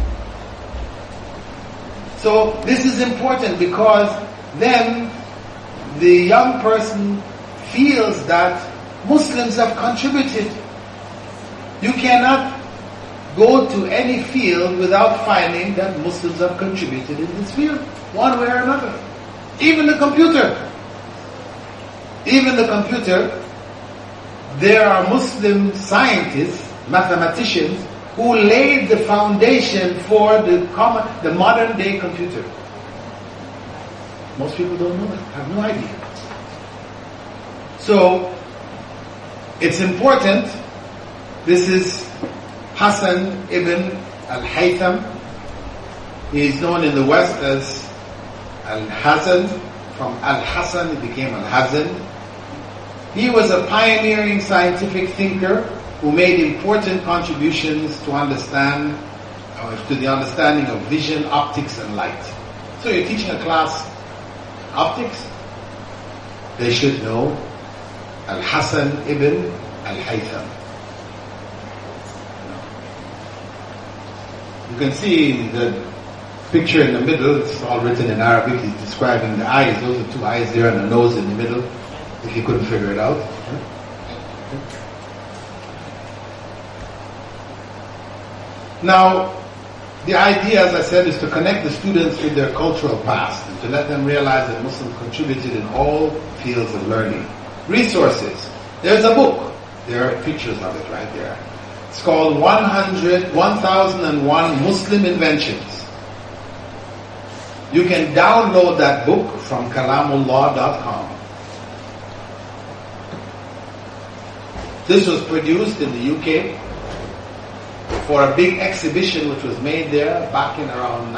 So this is important because then the young person feels that Muslims have contributed. You cannot go to any field without finding that Muslims have contributed in this field, one way or another. Even the computer. There are Muslim scientists, mathematicians, who laid the foundation for the modern day computer. Most people don't know that, have no idea. So, it's important. This is Hassan ibn al-Haytham. He is known in the West as Al-Hasan. From Al-Hasan, he became Al-Hazan. He was a pioneering scientific thinker who made important contributions to the understanding of vision, optics, and light. So you're teaching a class optics, they should know Al-Hasan ibn al-Haytham. You can see the picture in the middle, it's all written in Arabic, he's describing the eyes, those are two eyes there and a nose in the middle, if you couldn't figure it out. Now, the idea, as I said, is to connect the students with their cultural past and to let them realize that Muslims contributed in all fields of learning. Resources. There's a book. There are pictures of it right there. It's called 1001 Muslim Inventions. You can download that book from kalamullah.com. This was produced in the UK for a big exhibition which was made there back in around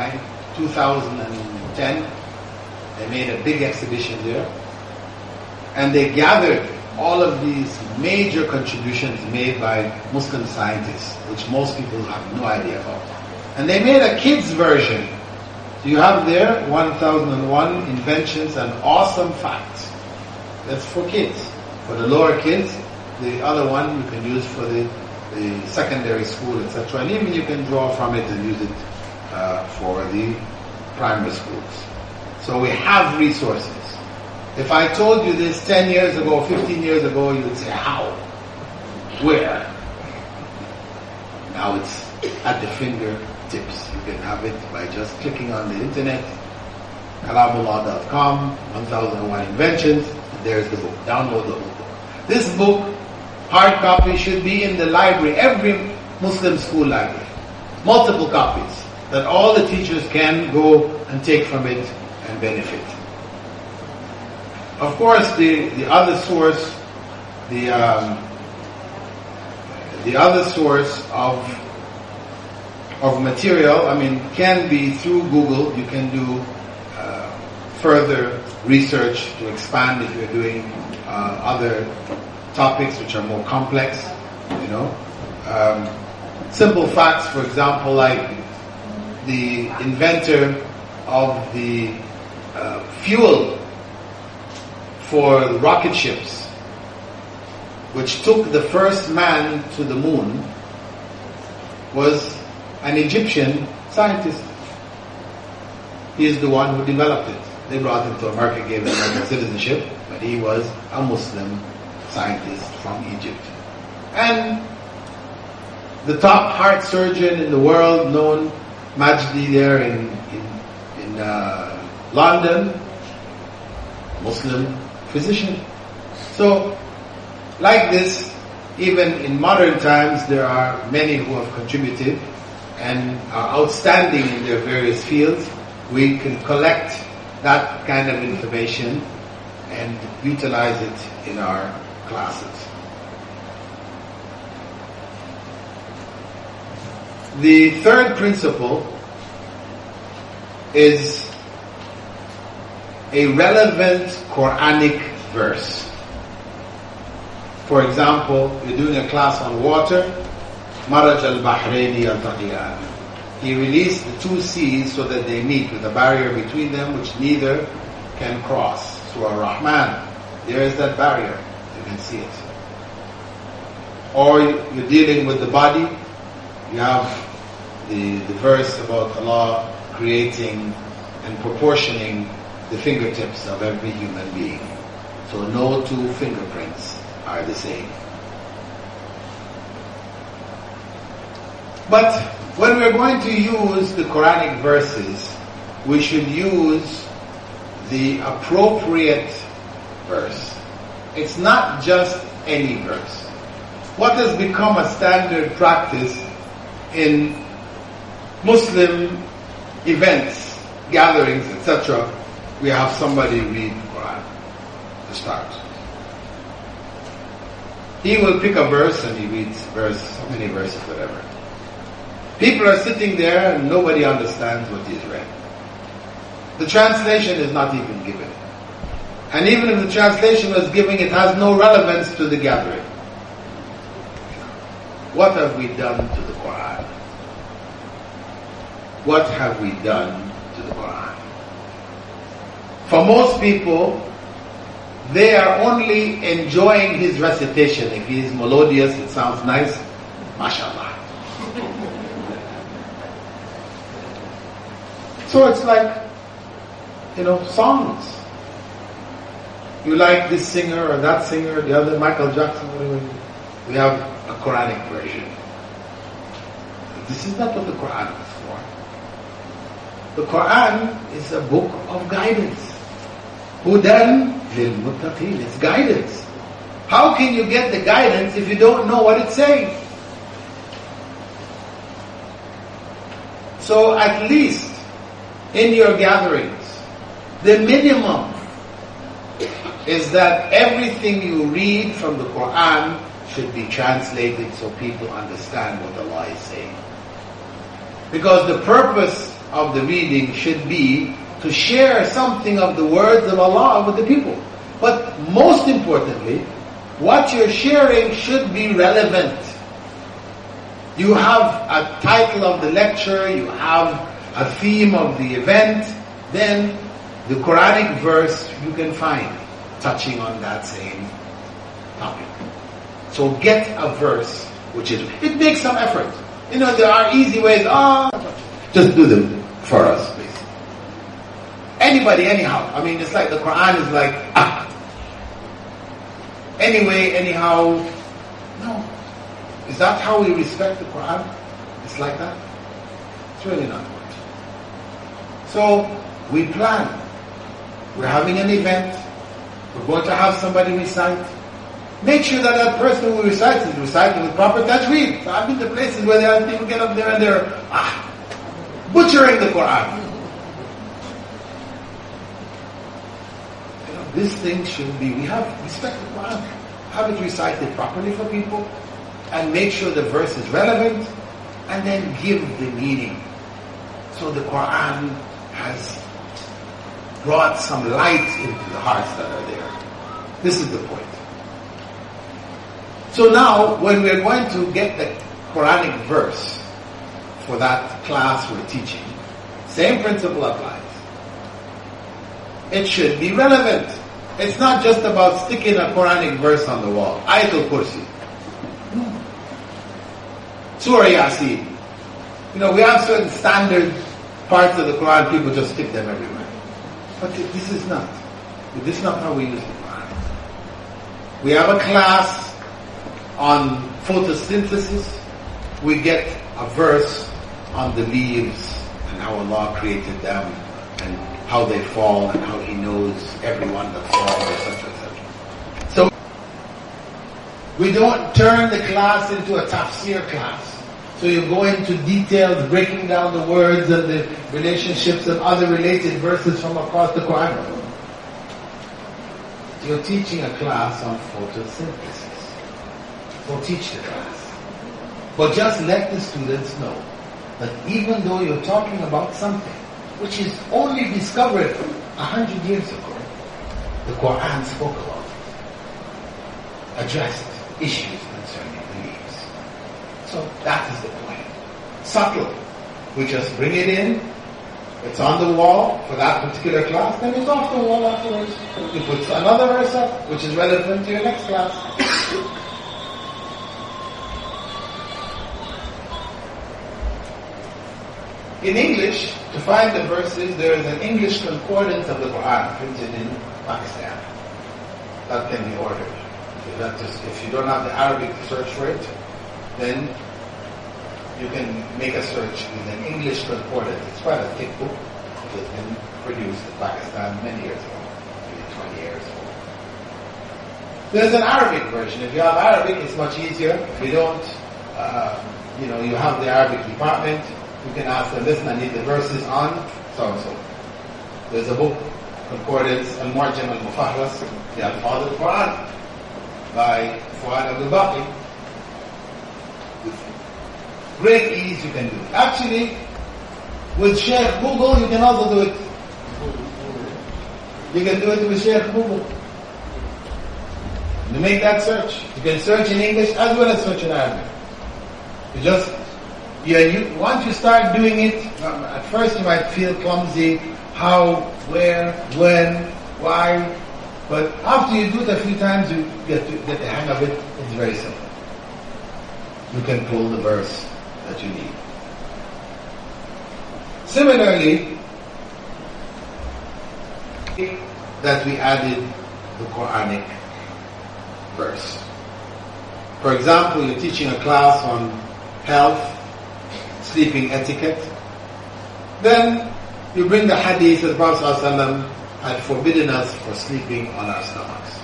2010. They made a big exhibition there. And they gathered all of these major contributions made by Muslim scientists, which most people have no idea about. And they made a kids version. So you have there 1001 inventions and awesome facts. That's for kids. For the lower kids, the other one you can use for the secondary school, etc. And even you can draw from it and use it for the primary schools. So we have resources. If I told you this 10 years ago, 15 years ago, you would say, how? Where? Now it's at the fingertips. You can have it by just clicking on the internet, kalamullah.com, 1001 Inventions, and there's the book. Download the whole book. This book, hard copy, should be in the library, every Muslim school library. Multiple copies, that all the teachers can go and take from it and benefit. Of course, the other source, the other source of material, can be through Google. You can do further research to expand if you're doing other topics which are more complex. Simple facts, for example, like the inventor of the fuel for rocket ships, which took the first man to the moon, was an Egyptian scientist. He is the one who developed it. They brought him to America, gave him American citizenship, but he was a Muslim scientist from Egypt. And the top heart surgeon in the world, known Majdi there in London, Muslim physician. So, like this, even in modern times, there are many who have contributed and are outstanding in their various fields. We can collect that kind of information and utilize it in our classes. The third principle is a relevant Quranic verse. For example, you're doing a class on water, Maraj al-Bahrayni yaltaqiyan. He released the two seas so that they meet with a barrier between them which neither can cross. Surah Rahman, there is that barrier. You can see it. Or you're dealing with the body, you have the verse about Allah creating and proportioning the fingertips of every human being. So no two fingerprints are the same. But when we're going to use the Quranic verses, we should use the appropriate verse. It's not just any verse. What has become a standard practice in Muslim events, gatherings, etc., we have somebody read the Quran to start. He will pick a verse and he reads so many verses, whatever. People are sitting there and nobody understands what he's read. The translation is not even given. And even if the translation was given, it has no relevance to the gathering. What have we done to the Quran? What have we done to the Quran? For most people, they are only enjoying his recitation. If he is melodious, it sounds nice, mashallah. So it's like, songs. You like this singer or that singer, the other, Michael Jackson, whatever. We have a Quranic version. This is not what the Quran is for. The Quran is a book of guidance. Hudan lil muttaqin. It's guidance. How can you get the guidance if you don't know what it's saying? So at least in your gatherings, the minimum is that everything you read from the Quran should be translated so people understand what Allah is saying. Because the purpose of the reading should be to share something of the words of Allah with the people. But most importantly, what you're sharing should be relevant. You have a title of the lecture, you have a theme of the event, then the Quranic verse you can find touching on that same topic. So get a verse which is, it makes some effort. There are easy ways, just do them for us, please. Anybody, anyhow. It's like the Quran is like, anyway, anyhow. No. Is that how we respect the Quran? It's like that? It's really not good. So, we plan. We're having an event. We're going to have somebody recite. Make sure that person who recites is reciting with proper tajweed. So I've been to places where people get up there and they're butchering the Quran. This thing should be, we have respect the Quran. Have it recited properly for people and make sure the verse is relevant and then give the meaning. So the Quran has brought some light into the hearts that are there. This is the point. So now, when we're going to get the Quranic verse for that class we're teaching, same principle applies. It should be relevant. It's not just about sticking a Quranic verse on the wall. Ayatul Kursi. No. Surah Yasin. We have certain standard parts of the Quran, people just stick them everywhere. But this is not how we use the Quran. We have a class on photosynthesis. We get a verse on the leaves and how Allah created them and how they fall and how He knows everyone that falls, etc., etc. So we don't turn the class into a tafsir class. So you go into details, breaking down the words and the relationships and other related verses from across the Quran. You're teaching a class on photosynthesis. So teach the class. But just let the students know that even though you're talking about something which is only discovered 100 years ago, the Quran spoke about it, addressed issues concerning the leaves. So that is the point. Subtle. We just bring it in, it's on the wall for that particular class, then it's off the wall afterwards. You put another verse up, which is relevant to your next class. In English, to find the verses, there is an English concordance of the Quran printed in Pakistan. That can be ordered. If you don't have the Arabic to search for it, then you can make a search with an English concordance. It's quite a thick book. It has been produced in Pakistan many years ago, maybe 20 years ago. There's an Arabic version. If you have Arabic, it's much easier. If you don't, you have the Arabic department, you can ask them, listen, I need the verses on so-and-so. There's a book, concordance, Al-Mu'jam al-Mufahras, the Al-Fadl al-Quran, by Fuad Abdul-Baqi. With great ease you can do it. Actually, with Sheikh Google, you can also do it. You can do it with Sheikh Google. You make that search. You can search in English as well as search in Arabic. Once you start doing it, at first you might feel clumsy, how, where, when, why, but after you do it a few times, you get the hang of it. It's very simple. You can pull the verse that you need. Similarly, that we added the Quranic verse. For example, you're teaching a class on health, sleeping etiquette, then you bring the hadith that the Prophet ﷺ had forbidden us for sleeping on our stomachs.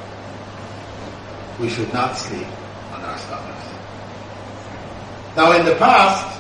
We should not sleep on our stomachs. Now in the past,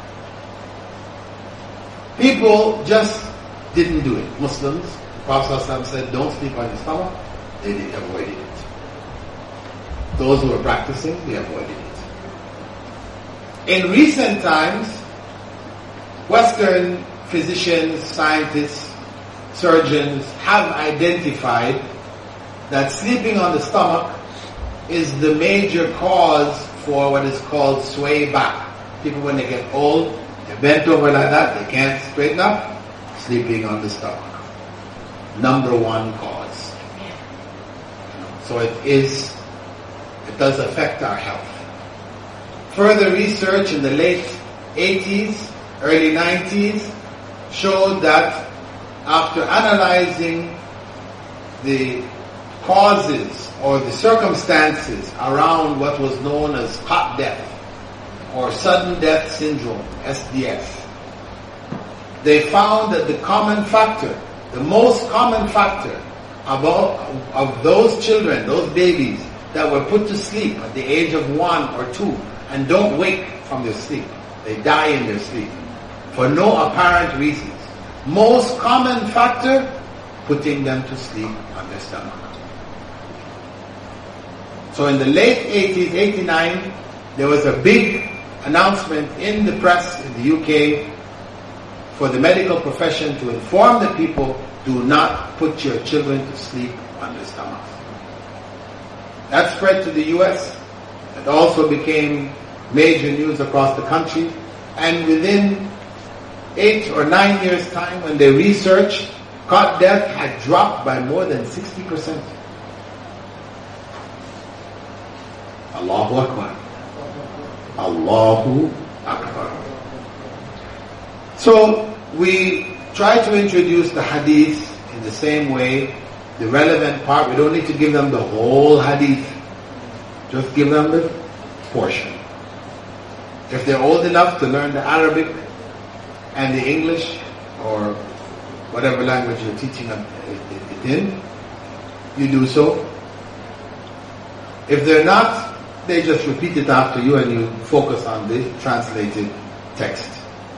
people just didn't do it. Muslims, the Prophet ﷺ said, don't sleep on your stomach. They avoided it. Those who were practicing, they avoided it. In recent times, Western physicians, scientists, surgeons have identified that sleeping on the stomach is the major cause for what is called sway back. People, when they get old, they're bent over like that, they can't straighten up, sleeping on the stomach. Number one cause. So it does affect our health. Further research in the late 80s, early 90s showed that after analyzing the causes or the circumstances around what was known as cot death or sudden death syndrome, SDS, they found that the common factor, the most common factor of those children, those babies that were put to sleep at the age of 1 or 2 and don't wake from their sleep, they die in their sleep for no apparent reasons. Most common factor, putting them to sleep on their stomach. So in the late 80s, 89, there was a big announcement in the press in the UK for the medical profession to inform the people, do not put your children to sleep on their stomachs. That spread to the US. It also became major news across the country. And within 8 or 9 years' time, when they researched, cot death had dropped by more than 60%. Allahu Akbar. Allahu Akbar. So we try to introduce the hadith in the same way, the relevant part. We don't need to give them the whole hadith. Just give them the portion. If they're old enough to learn the Arabic and the English or whatever language you're teaching it in, you do so. If they're not, they just repeat it after you and you focus on the translated text.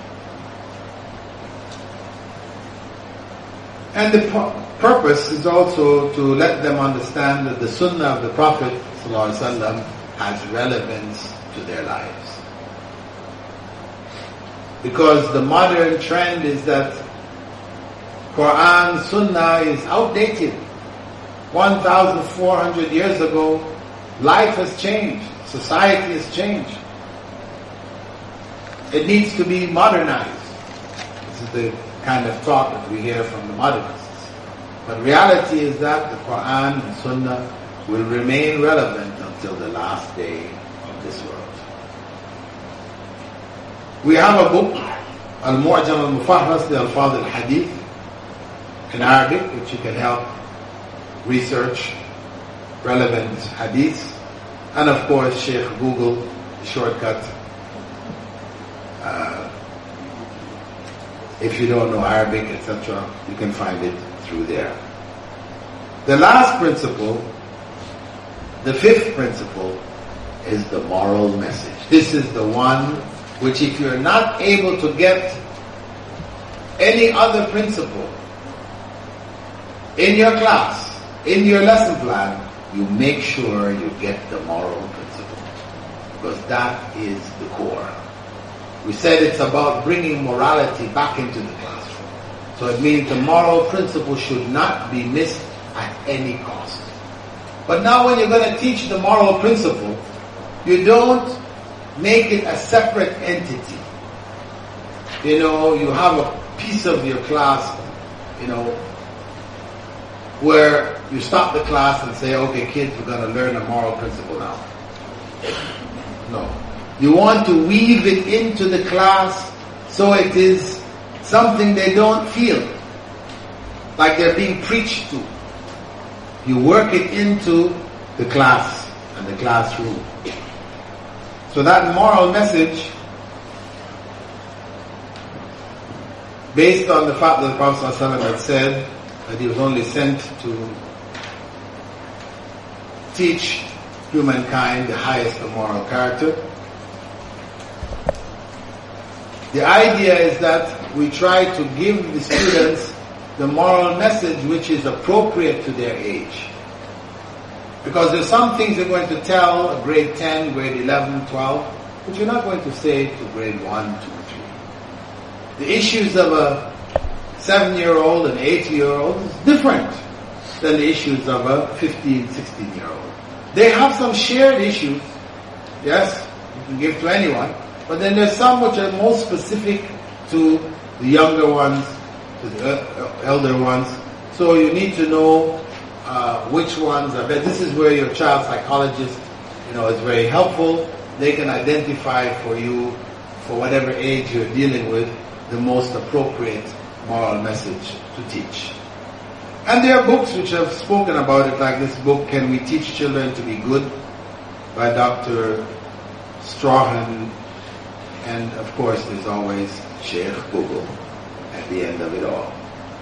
And the purpose is also to let them understand that the Sunnah of the Prophet ﷺ has relevance to their lives. Because the modern trend is that Quran, Sunnah is outdated. 1,400 years ago, life has changed. Society has changed. It needs to be modernized. This is the kind of talk that we hear from the modernists. But reality is that the Quran and Sunnah will remain relevant until the last day of this world. We have a book, Al-Mu'jam al-Mufarras li Alfaz al-Hadith, in Arabic, which you can help research relevant hadiths. And of course, Sheikh Google, the shortcut. If you don't know Arabic, etc., you can find it through there. The last principle, the fifth principle, is the moral message. This is the one which, if you're not able to get any other principle in your class, in your lesson plan, you make sure you get the moral principle. Because that is the core. We said it's about bringing morality back into the classroom. So it means the moral principle should not be missed at any cost. But now when you're going to teach the moral principle, you don't make it a separate entity. You know, you have a piece of your class, where you stop the class and say, okay kids, we're going to learn a moral principle now. No. You want to weave it into the class so it is something they don't feel. like they're being preached to. You work it into the class and the classroom. So that moral message, based on the fact that the Prophet ﷺ had said that he was only sent to teach humankind the highest of moral character, the idea is that we try to give the students the moral message which is appropriate to their age. Because there's some things you're going to tell a grade 10, grade 11, 12, but you're not going to say to grade 1, 2, 3. The issues of a 7-year-old and 8-year-old is different than the issues of a 15, 16-year-old. They have some shared issues, yes, you can give to anyone, but then there's some which are more specific to the younger ones, to the elder ones. So you need to know which ones are better. This is where your child psychologist, is very helpful. They can identify for you, for whatever age you're dealing with, the most appropriate moral message to teach. And there are books which have spoken about it, like this book, Can We Teach Children to Be Good? By Dr. Strahan. And of course there's always Sheikh Google at the end of it all.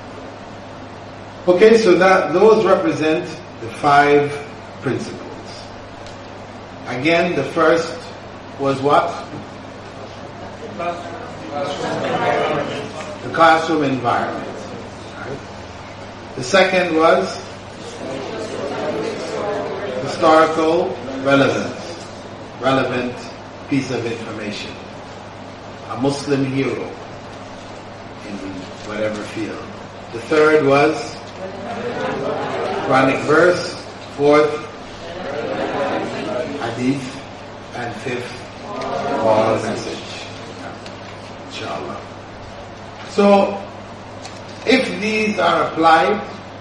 Okay, so those represent the 5 principles. Again, the first was what? The classroom environment. Right? The second was historical relevance, relevant piece of information. A Muslim hero in whatever field. The third was Quranic verse. Fourth, hadith. And fifth, moral message. Inshallah. So, if these are applied,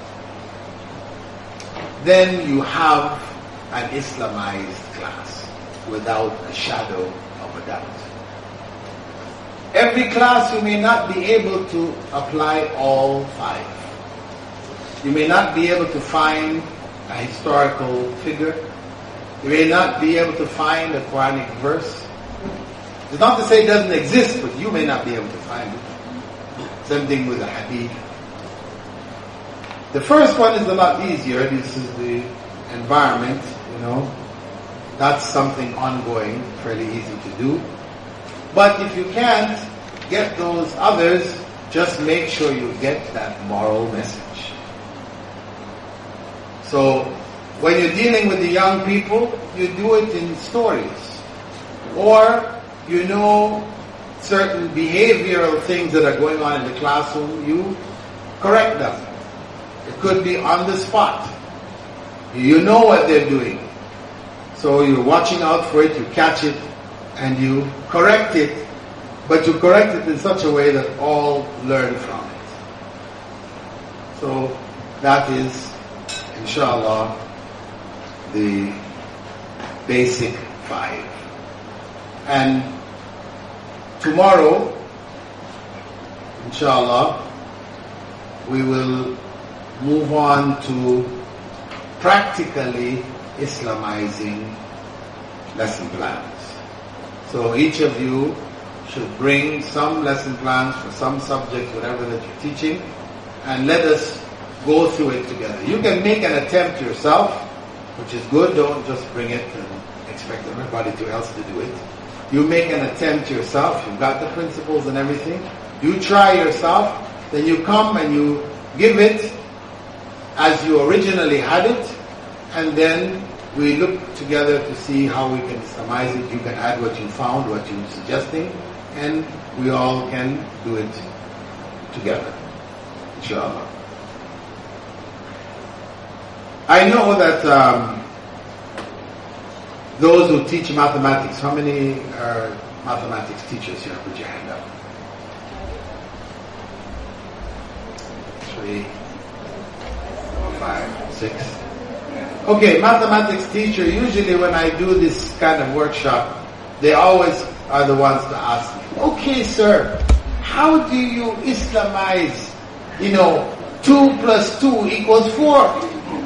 then you have an Islamized class without a shadow of a doubt. Every class you may not be able to apply all 5. You may not be able to find a historical figure. You may not be able to find a Quranic verse. It's not to say it doesn't exist, but you may not be able to find it. Same thing with a hadith. The first one is a lot easier. This is the environment, That's something ongoing, fairly easy to do. But if you can't get those others, just make sure you get that moral message. So, when you're dealing with the young people, you do it in stories. Or, certain behavioral things that are going on in the classroom, you correct them. It could be on the spot. You know what they're doing. So you're watching out for it, you catch it, and you correct it, but you correct it in such a way that all learn from it. So that is, inshallah, the basic 5. And tomorrow, inshallah, we will move on to practically Islamizing lesson plans. So each of you should bring some lesson plans for some subject, whatever that you're teaching, and let us go through it together. You can make an attempt yourself, which is good. Don't just bring it and expect everybody else to do it. You make an attempt yourself. You've got the principles and everything. You try yourself. Then you come and you give it as you originally had it, and then we look together to see how we can Islamize it. You can add what you found, what you're suggesting, and we all can do it together, inshallah. I know that those who teach mathematics, how many are mathematics teachers here? Put your hand up. 3, 4, 5, 6. Okay, mathematics teacher, usually when I do this kind of workshop, they always are the ones to ask me, okay sir, how do you Islamize, 2 2 plus 2 equals 4.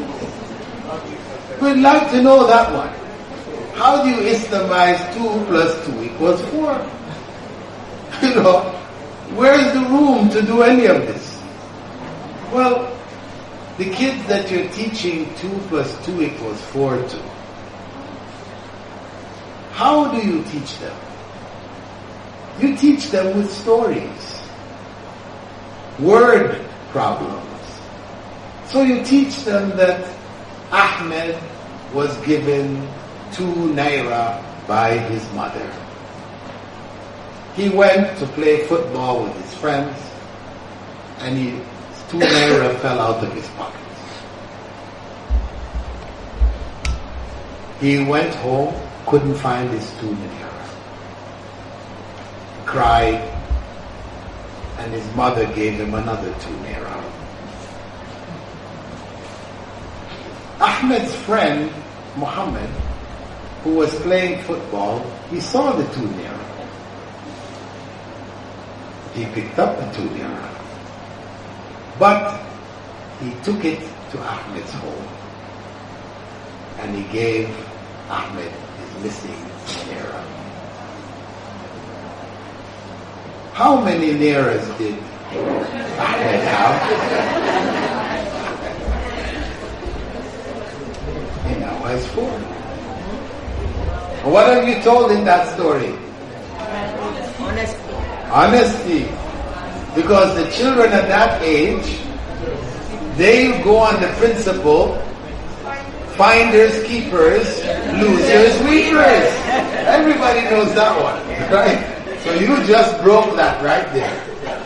We'd like to know that one. How do you Islamize 2 plus 2 equals 4? You know, where is the room to do any of this? Well, the kids that you're teaching 2 plus 2 equals 4 to, how do you teach them? You teach them with stories, word problems. So you teach them that Ahmed was given 2 naira by his mother. He went to play football with his friends, and 2 naira fell out of his pocket. He went home, couldn't find his 2 naira. Cried, and his mother gave him another 2 naira. Ahmed's friend, Muhammad, who was playing football, he saw the 2 naira. He picked up the 2 naira. But he took it to Ahmed's home. And he gave Ahmed his missing naira. How many nairas did Ahmed have? He now has 4. What have you told in that story? Honesty. Because the children at that age, they go on the principle, finders, keepers, losers, weepers. Everybody knows that one, right? So you just broke that right there.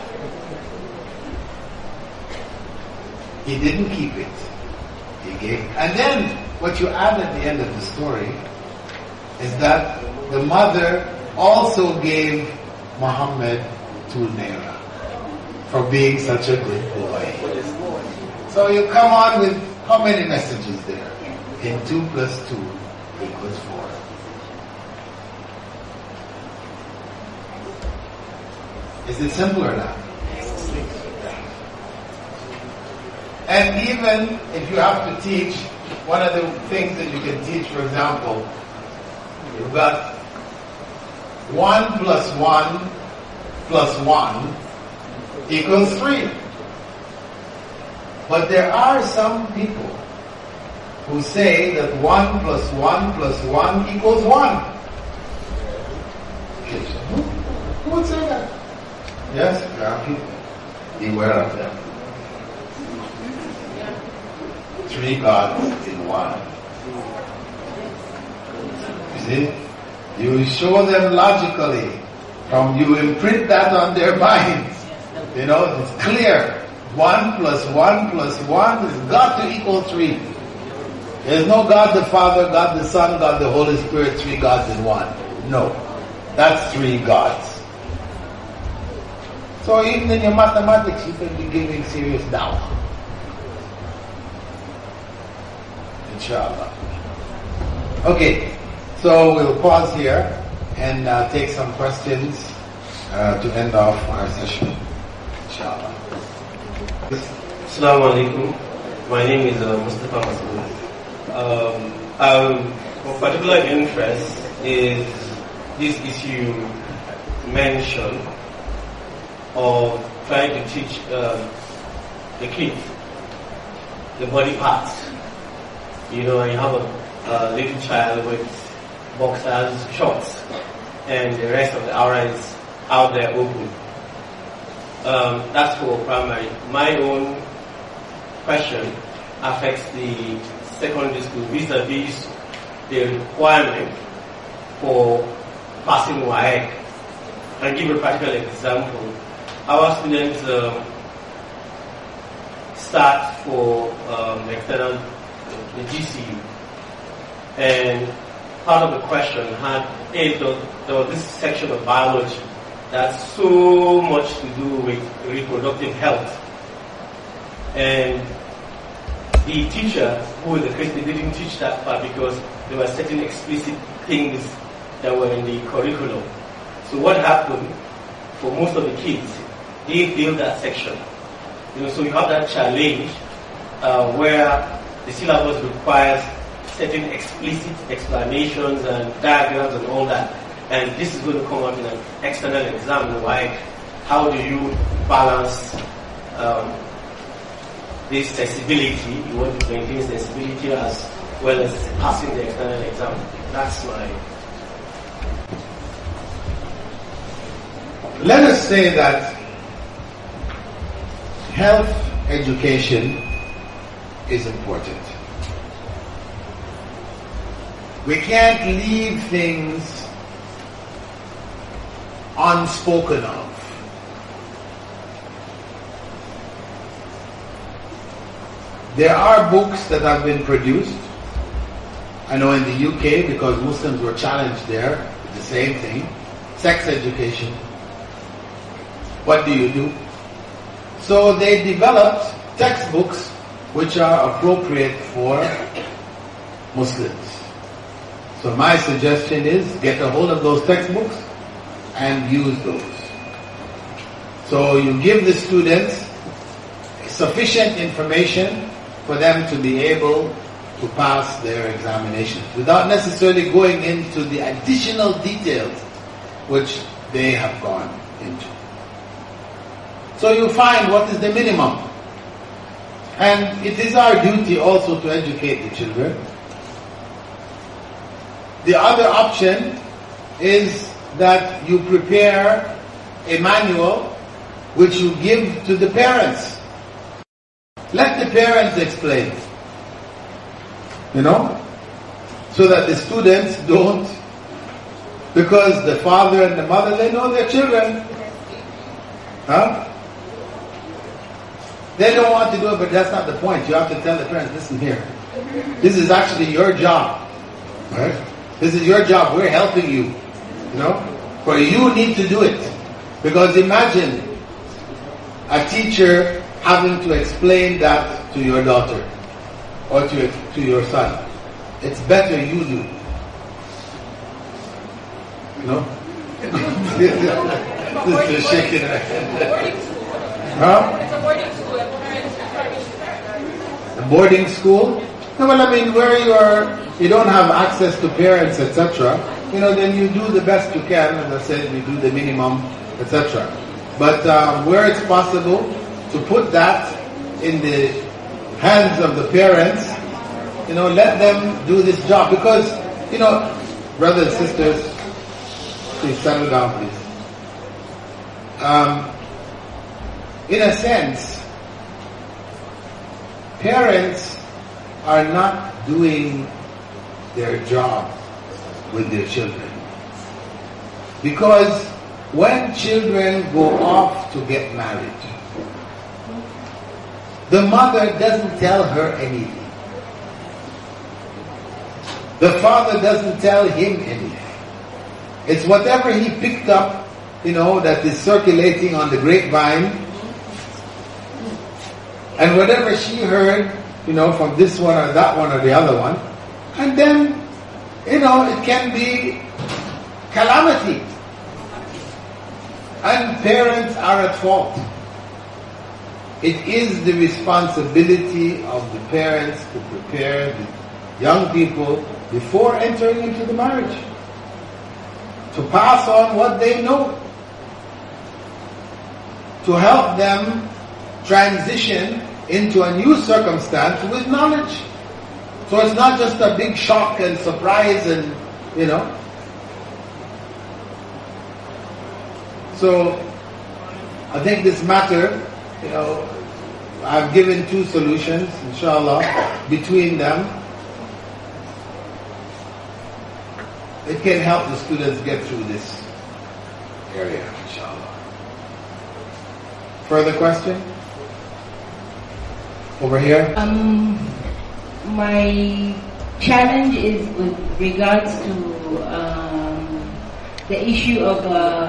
He didn't keep it. He gave. And then what you add at the end of the story is that the mother also gave Muhammad 2 naira for being such a good boy. So you come on with how many messages there? In 2 plus 2 equals 4. Is it simple or not? And even if you have to teach, one of the things that you can teach, for example, you've got 1 plus 1 plus 1 equals 3. But there are some people who say that 1 plus 1 plus 1 equals 1. Who would say that? Yes, there are people. Beware of them. 3 gods in 1. You see? You show them logically. You imprint that on their minds. You know, it's clear. 1 plus 1 plus 1 has got to equal 3. There's no God the Father, God the Son, God the Holy Spirit, 3 gods in 1. No. That's 3 gods. So even in your mathematics, you can be giving serious dawah. Inshallah. Okay, so we'll pause here and take some questions to end off our session. Inshallah. Assalamu alaikum. My name is Mustafa Masood. Of particular interest is this issue mentioned of trying to teach the kids the body parts. You know, you have a little child with boxers, shorts, and the rest of the aura is out there open. That's for primary. My own question affects the secondary school vis-a-vis the requirement for passing WAEC. I'll give a practical example. Our students start for external, the GCU, and part of the question there was this section of biology that's so much to do with reproductive health. And the teacher, who was a Christian, didn't teach that part because there were certain explicit things that were in the curriculum. So what happened for most of the kids, they failed that section. So you have that challenge where the syllabus requires certain explicit explanations and diagrams and all that. And this is going to come out in an external exam, like how do you balance this sensibility? You want to maintain sensibility as well as passing the external exam. That's my... Let us say that health education is important. We can't leave things unspoken of. There are books that have been produced. I know in the UK, because Muslims were challenged there, the same thing. Sex education. What do? So they developed textbooks which are appropriate for Muslims. So my suggestion is get a hold of those textbooks and use those. So you give the students sufficient information for them to be able to pass their examinations without necessarily going into the additional details which they have gone into. So you find what is the minimum. And it is our duty also to educate the children. The other option is that you prepare a manual which you give to the parents. Let the parents explain. So that the students don't, because the father and the mother, they know their children. They don't want to do it, but that's not the point. You have to tell the parents, listen here. This is actually your job. Right? This is your job. We're helping you. For you need to do it. Because imagine a teacher having to explain that to your daughter or to your son. It's better you do. This is shaking her head. It's a boarding school. A boarding school? No, well, I mean, where you don't have access to parents, etc., then you do the best you can. As I said, you do the minimum, etc. But where it's possible to put that in the hands of the parents, let them do this job. Because, brothers and sisters, please settle down, please. In a sense, parents are not doing their job with their children. Because when children go off to get married, the mother doesn't tell her anything. The father doesn't tell him anything. It's whatever he picked up, that is circulating on the grapevine, and whatever she heard, from this one or that one or the other one, and then, it can be calamity. And parents are at fault. It is the responsibility of the parents to prepare the young people before entering into the marriage, to pass on what they know, to help them transition into a new circumstance with knowledge. So it's not just a big shock and surprise and, So I think this matter, I've given two solutions, inshallah, between them. It can help the students get through this area, inshallah. Further question? Over here? My challenge is with regards to the issue of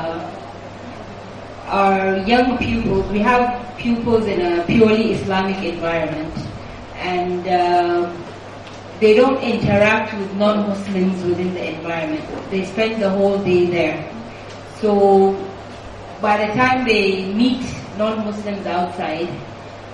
our young pupils. We have pupils in a purely Islamic environment, and they don't interact with non-Muslims within the environment. They spend the whole day there. So by the time they meet non-Muslims outside,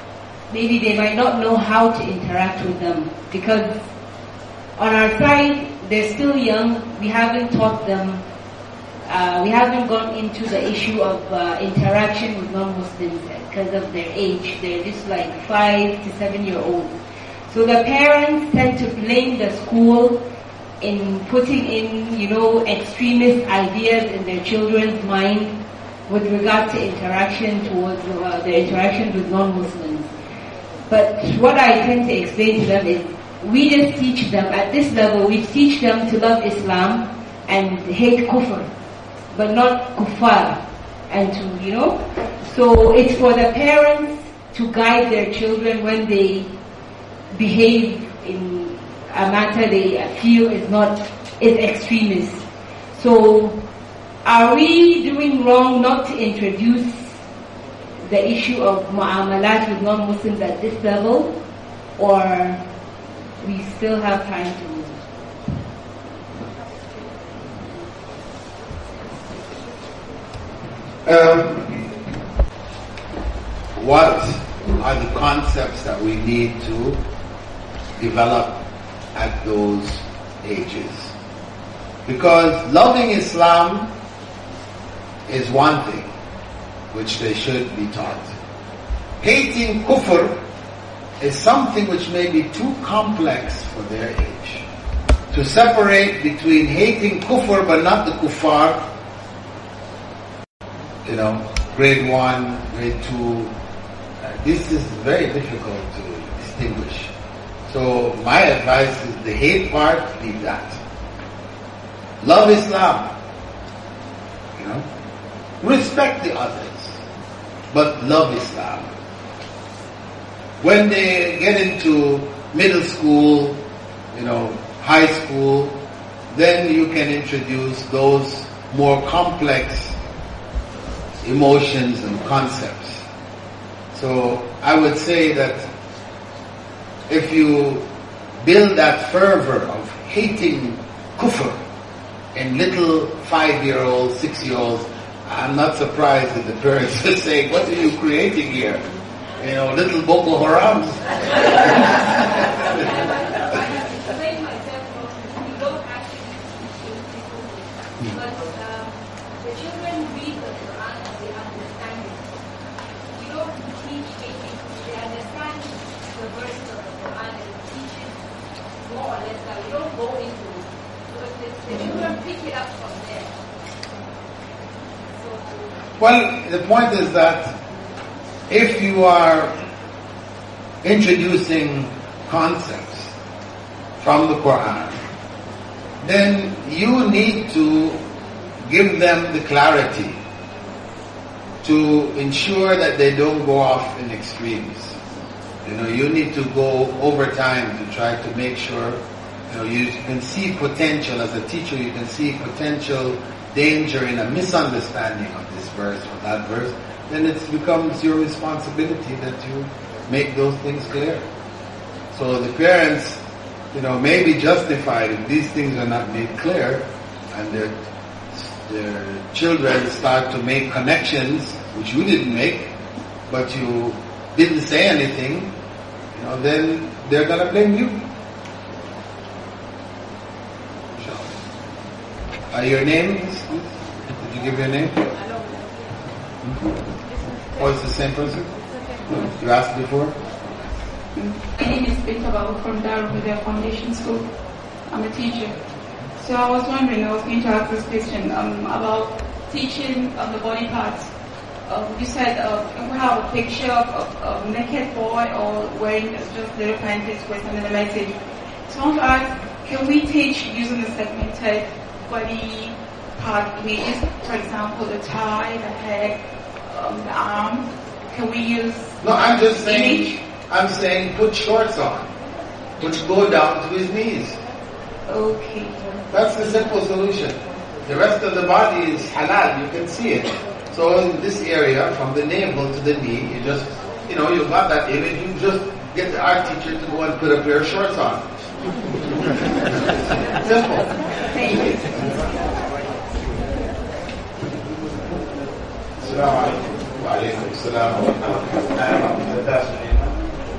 maybe they might not know how to interact with them, because on our side, they're still young. We haven't taught them, we haven't gone into the issue of interaction with non-Muslims because of their age. They're just like 5 to 7 year olds. So the parents tend to blame the school in putting in, extremist ideas in their children's mind with regard to interaction towards their interactions with non-Muslims. But what I tend to explain to them is, we just teach them, at this level, we teach them to love Islam and hate kufr, but not kuffar. And to, so it's for the parents to guide their children when they behave in a matter they feel is extremist. So, are we doing wrong not to introduce the issue of mu'amalat with non-Muslims at this level, or we still have time to move? What are the concepts that we need to develop at those ages? Because loving Islam is one thing which they should be taught. Hating kufr is something which may be too complex for their age. To separate between hating kufr but not the kuffar, grade 1, grade 2, this is very difficult to distinguish. So my advice is the hate part, leave that. Love Islam. Respect the others, but love Islam. When they get into middle school, high school, then you can introduce those more complex emotions and concepts. So I would say that if you build that fervor of hating kufr in little 5-year-olds, 6-year-olds, I'm not surprised that the parents are saying, what are you creating here? Little Boko Harams. Well, the point is that if you are introducing concepts from the Quran, then you need to give them the clarity to ensure that they don't go off in extremes. You need to go over time to try to make sure, you can see potential as a teacher, you can see potential danger in a misunderstanding of this verse or that verse, then it becomes your responsibility that you make those things clear. So the parents, may be justified if these things are not made clear, and their children start to make connections which you didn't make, but you didn't say anything, then they're going to blame you. Your name? Did you give your name? Oh, it's the same person? You asked before? My name is Binta Babu from Darul Huda Foundation School. I'm a teacher. So I was wondering, I was going to ask this question about teaching of the body parts. You said we have a picture of a naked boy or wearing just little panties with another message. So I want to ask, can we teach using the segmented body part images? For example, the thigh, the head, the arm. Can we use? No, I'm just saying. I'm saying put shorts on, which go down to his knees. Okay. That's the simple solution. The rest of the body is halal. You can see it. So in this area, from the navel to the knee, you just, you got that image. You just get the art teacher to go and put a pair of shorts on. Simple. Thank you. Assalamu alaikum. Wa alaikum assalam.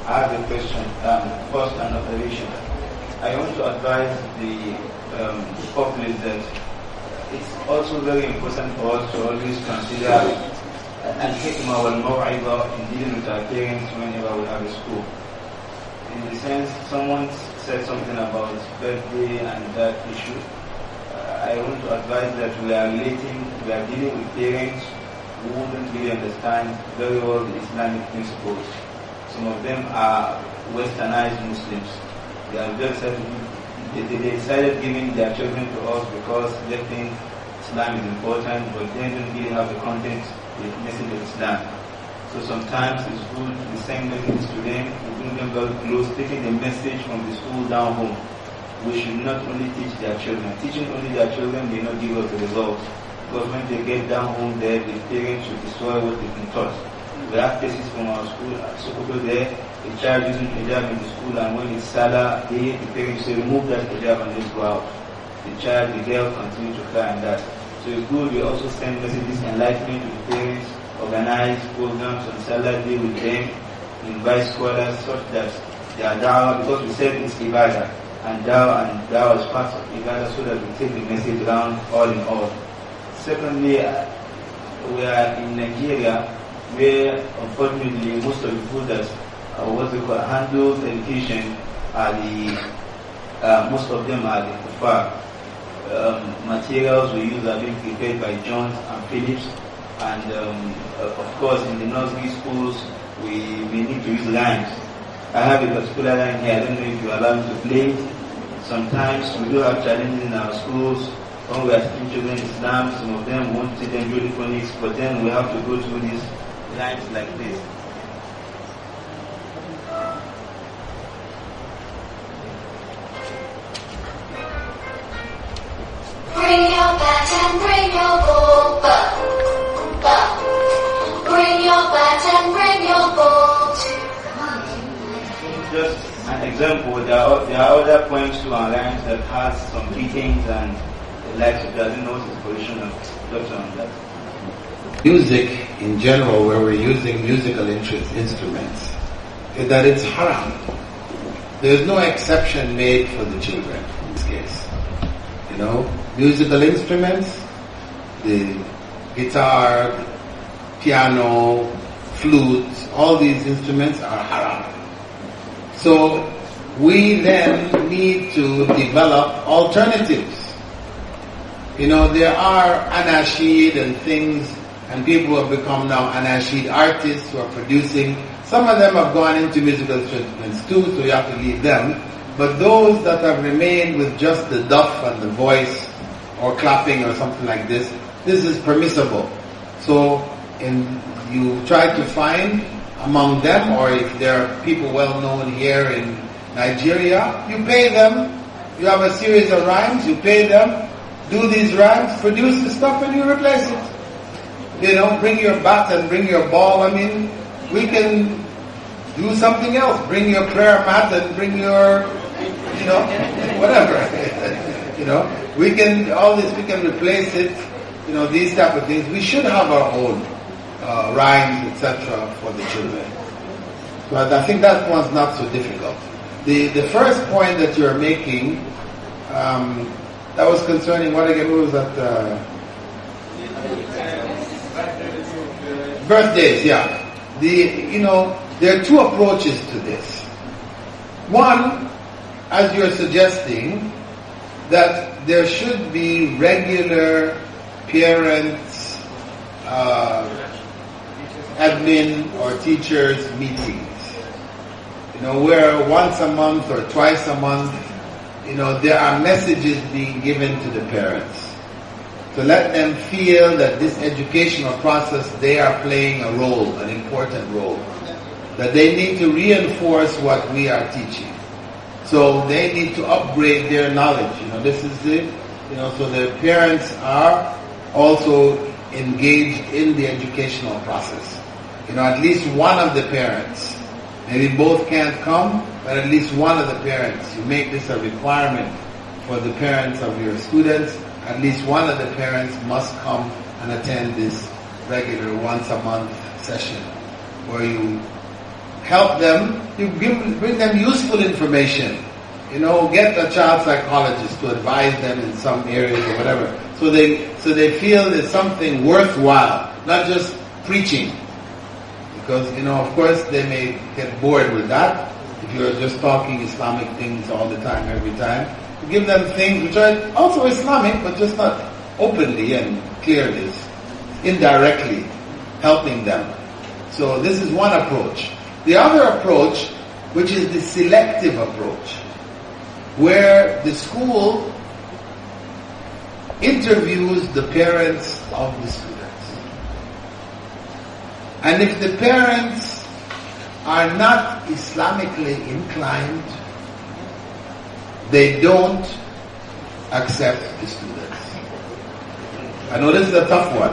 I have a question. First, an observation. I want to advise the populace that it's also very important for us to always consider al-hikmah wal-maw'idah in dealing with our parents whenever we have a school. In the sense, someone said something about birthday and that issue. I want to advise that we are dealing with parents who don't really understand very well the Islamic principles. Some of them are westernized Muslims. They decided giving their children to us because they think Islam is important, but they don't really have the content, the message of Islam. So sometimes it's good to send messages to them, to bring them very close, taking the message from the school down home. We should not only teach their children. Teaching only their children may not give us the results. Because when they get down home there, the parents should destroy what they've been taught. We have cases from our school at Sokoto there, a child using hijab in the school, and when it's Salah, the parents say, remove that hijab and let's go out. The girl continue to cry and that. So it's good we also send messages, enlightenment to the parents, organize programs on Salah Day with them, invite scholars such that their dawah, because we said it's ibadah, and dawah is part of ibadah, so that we take the message around all in all. Secondly, we are in Nigeria, where unfortunately most of the people that handle education are most of them are the kuffar. Materials we use are being prepared by Johns and Phillips, and of course in the nursery schools we need to use lines. I have a particular line here, I don't know if you allow me to play it. Sometimes we do have challenges in our schools when we are teaching children Islam. Some of them want to teach them phonics, but then we have to go through these lines like this. Bring your bat and bring your ball, bring your bat and bring your ball to just an example, there are other points to our lines that has some details and the likes of that. I don't know what is the position of Dr. on that. Music in general, where we're using musical instruments, is that it's haram. There's no exception made for the children in this case. You know, musical instruments, the guitar, piano, flute, all these instruments are haram. So we then need to develop alternatives. You know, there are anashid and things, and people have become now anashid artists who are producing. Some of them have gone into musical instruments too, so you have to leave them. But those that have remained with just the duff and the voice, or clapping or something like this is permissible. So you try to find among them, or if there are people well known here in Nigeria, you pay them. You have a series of rhymes, you pay them, do these rhymes, produce the stuff, and you replace it. You know, bring your bat and bring your ball. I mean, we can do something else. Bring your prayer mat and bring your, you know, whatever. You know, we can replace it. You know, these type of things. We should have our own rhymes, etc., for the children. But I think that one's not so difficult. The first point that you're making, that was concerning what again? What was that? Birthdays, yeah. There are two approaches to this. One, as you're suggesting, that there should be regular parents, admin or teachers meetings. You know, where once a month or twice a month, you know, there are messages being given to the parents to let them feel that this educational process, they are playing a role, an important role. That they need to reinforce what we are teaching. So they need to upgrade their knowledge. You know, this is it. You know, so the parents are also engaged in the educational process. You know, at least one of the parents, maybe both can't come, but at least one of the parents, you make this a requirement for the parents of your students. At least one of the parents must come and attend this regular once a month session where you help them, you bring them useful information. Get a child psychologist to advise them in some areas or whatever. So they feel it's something worthwhile, not just preaching. Because, of course they may get bored with that if you're just talking Islamic things all the time, every time. You give them things which are also Islamic, but just not openly and clearly, indirectly helping them. So this is one approach. The other approach, which is the selective approach, where the school interviews the parents of the students. And if the parents are not Islamically inclined, they don't accept the students. I know this is a tough one.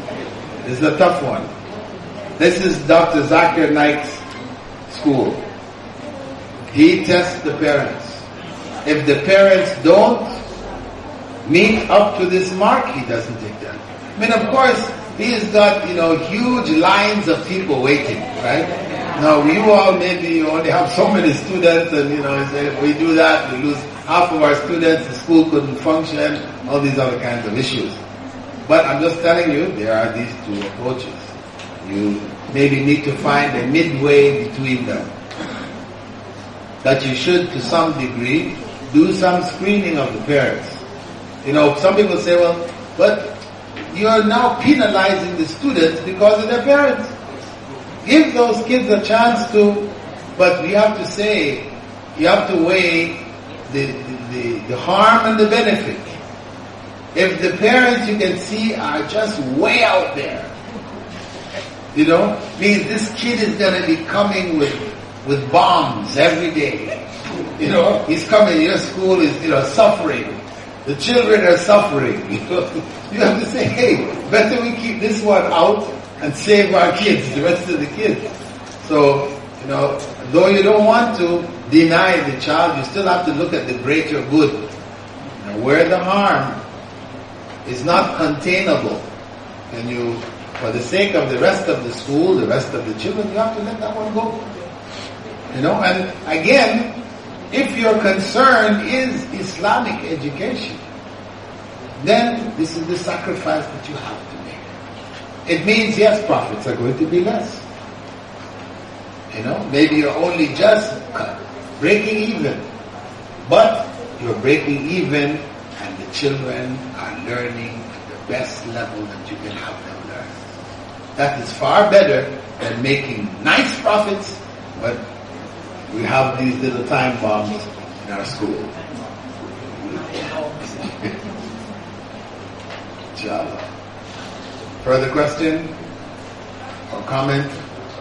This is Dr. Zakir Naik's school. He tests the parents. If the parents don't meet up to this mark, he doesn't take them. I mean, of course, he's got, huge lines of people waiting, right? Now, you all maybe only have so many students, and, if we do that, we lose half of our students, the school couldn't function, all these other kinds of issues. But I'm just telling you, there are these two approaches. You maybe need to find a midway between them. That you should, to some degree, do some screening of the parents. Some people say, well, but you're now penalizing the students because of their parents. Give those kids a chance to, but you have to weigh the harm and the benefit. If the parents you can see are just way out there, means this kid is going to be coming with bombs every day. He's coming, your school is, suffering. The children are suffering. You have to say, hey, better we keep this one out and save our kids, the rest of the kids. So, though you don't want to deny the child, you still have to look at the greater good. Where the harm is not containable, and for the sake of the rest of the school, the rest of the children, you have to let that one go. And again, if your concern is Islamic education, then this is the sacrifice that you have to make. It means, yes, profits are going to be less. Maybe you're only just breaking even. But you're breaking even, and the children are learning at the best level that you can have them learn. That is far better than making nice profits, but we have these little time bombs in our school. Inshallah. Further question or comment?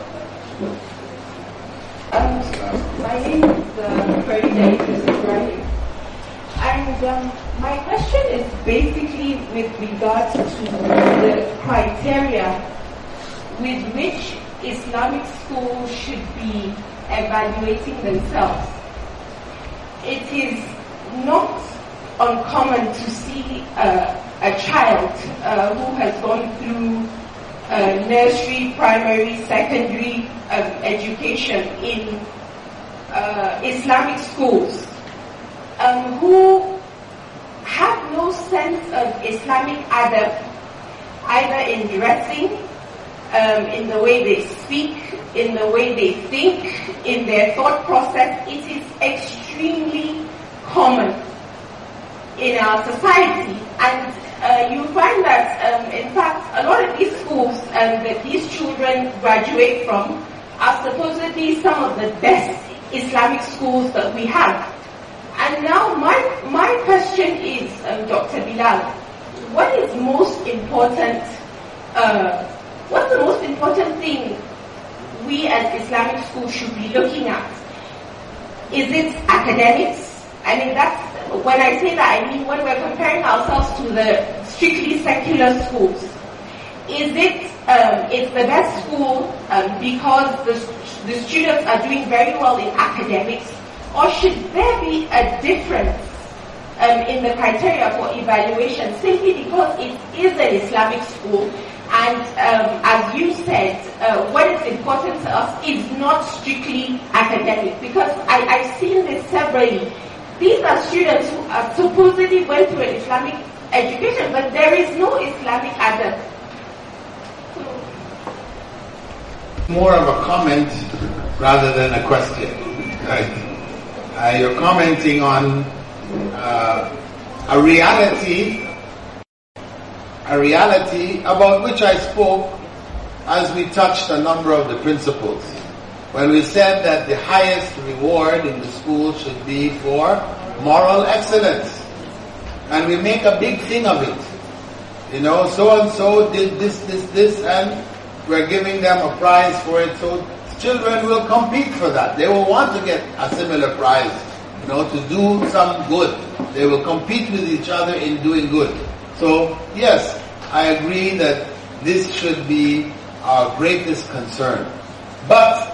My name is Farida Ibrahim. And my question is basically with regards to the criteria with which Islamic schools should be evaluating themselves. It is not uncommon to see a child who has gone through nursery, primary, secondary education in Islamic schools who have no sense of Islamic adab, either in dressing, in the way they speak, in the way they think, in their thought process. It is extremely common in our society, and you find that in fact a lot of these schools that these children graduate from are supposedly some of the best Islamic schools that we have. And now my question is, Dr. Bilal, what is most important? What's the most important thing we as Islamic schools should be looking at? Is it academics? I mean, when I say that, I mean when we're comparing ourselves to the strictly secular schools. Is it it's the best school because the students are doing very well in academics, or should there be a difference in the criteria for evaluation simply because it is an Islamic school And as you said, what is important to us is not strictly academic, because I've seen this severally. These are students who supposedly went through an Islamic education, but there is no Islamic adab. More of a comment rather than a question. Right? You're commenting on a reality about which I spoke as we touched a number of the principles. When we said that the highest reward in the school should be for moral excellence. And we make a big thing of it. You know, so-and-so did this, and we're giving them a prize for it. So children will compete for that. They will want to get a similar prize, you know, to do some good. They will compete with each other in doing good. So, yes, I agree that this should be our greatest concern. But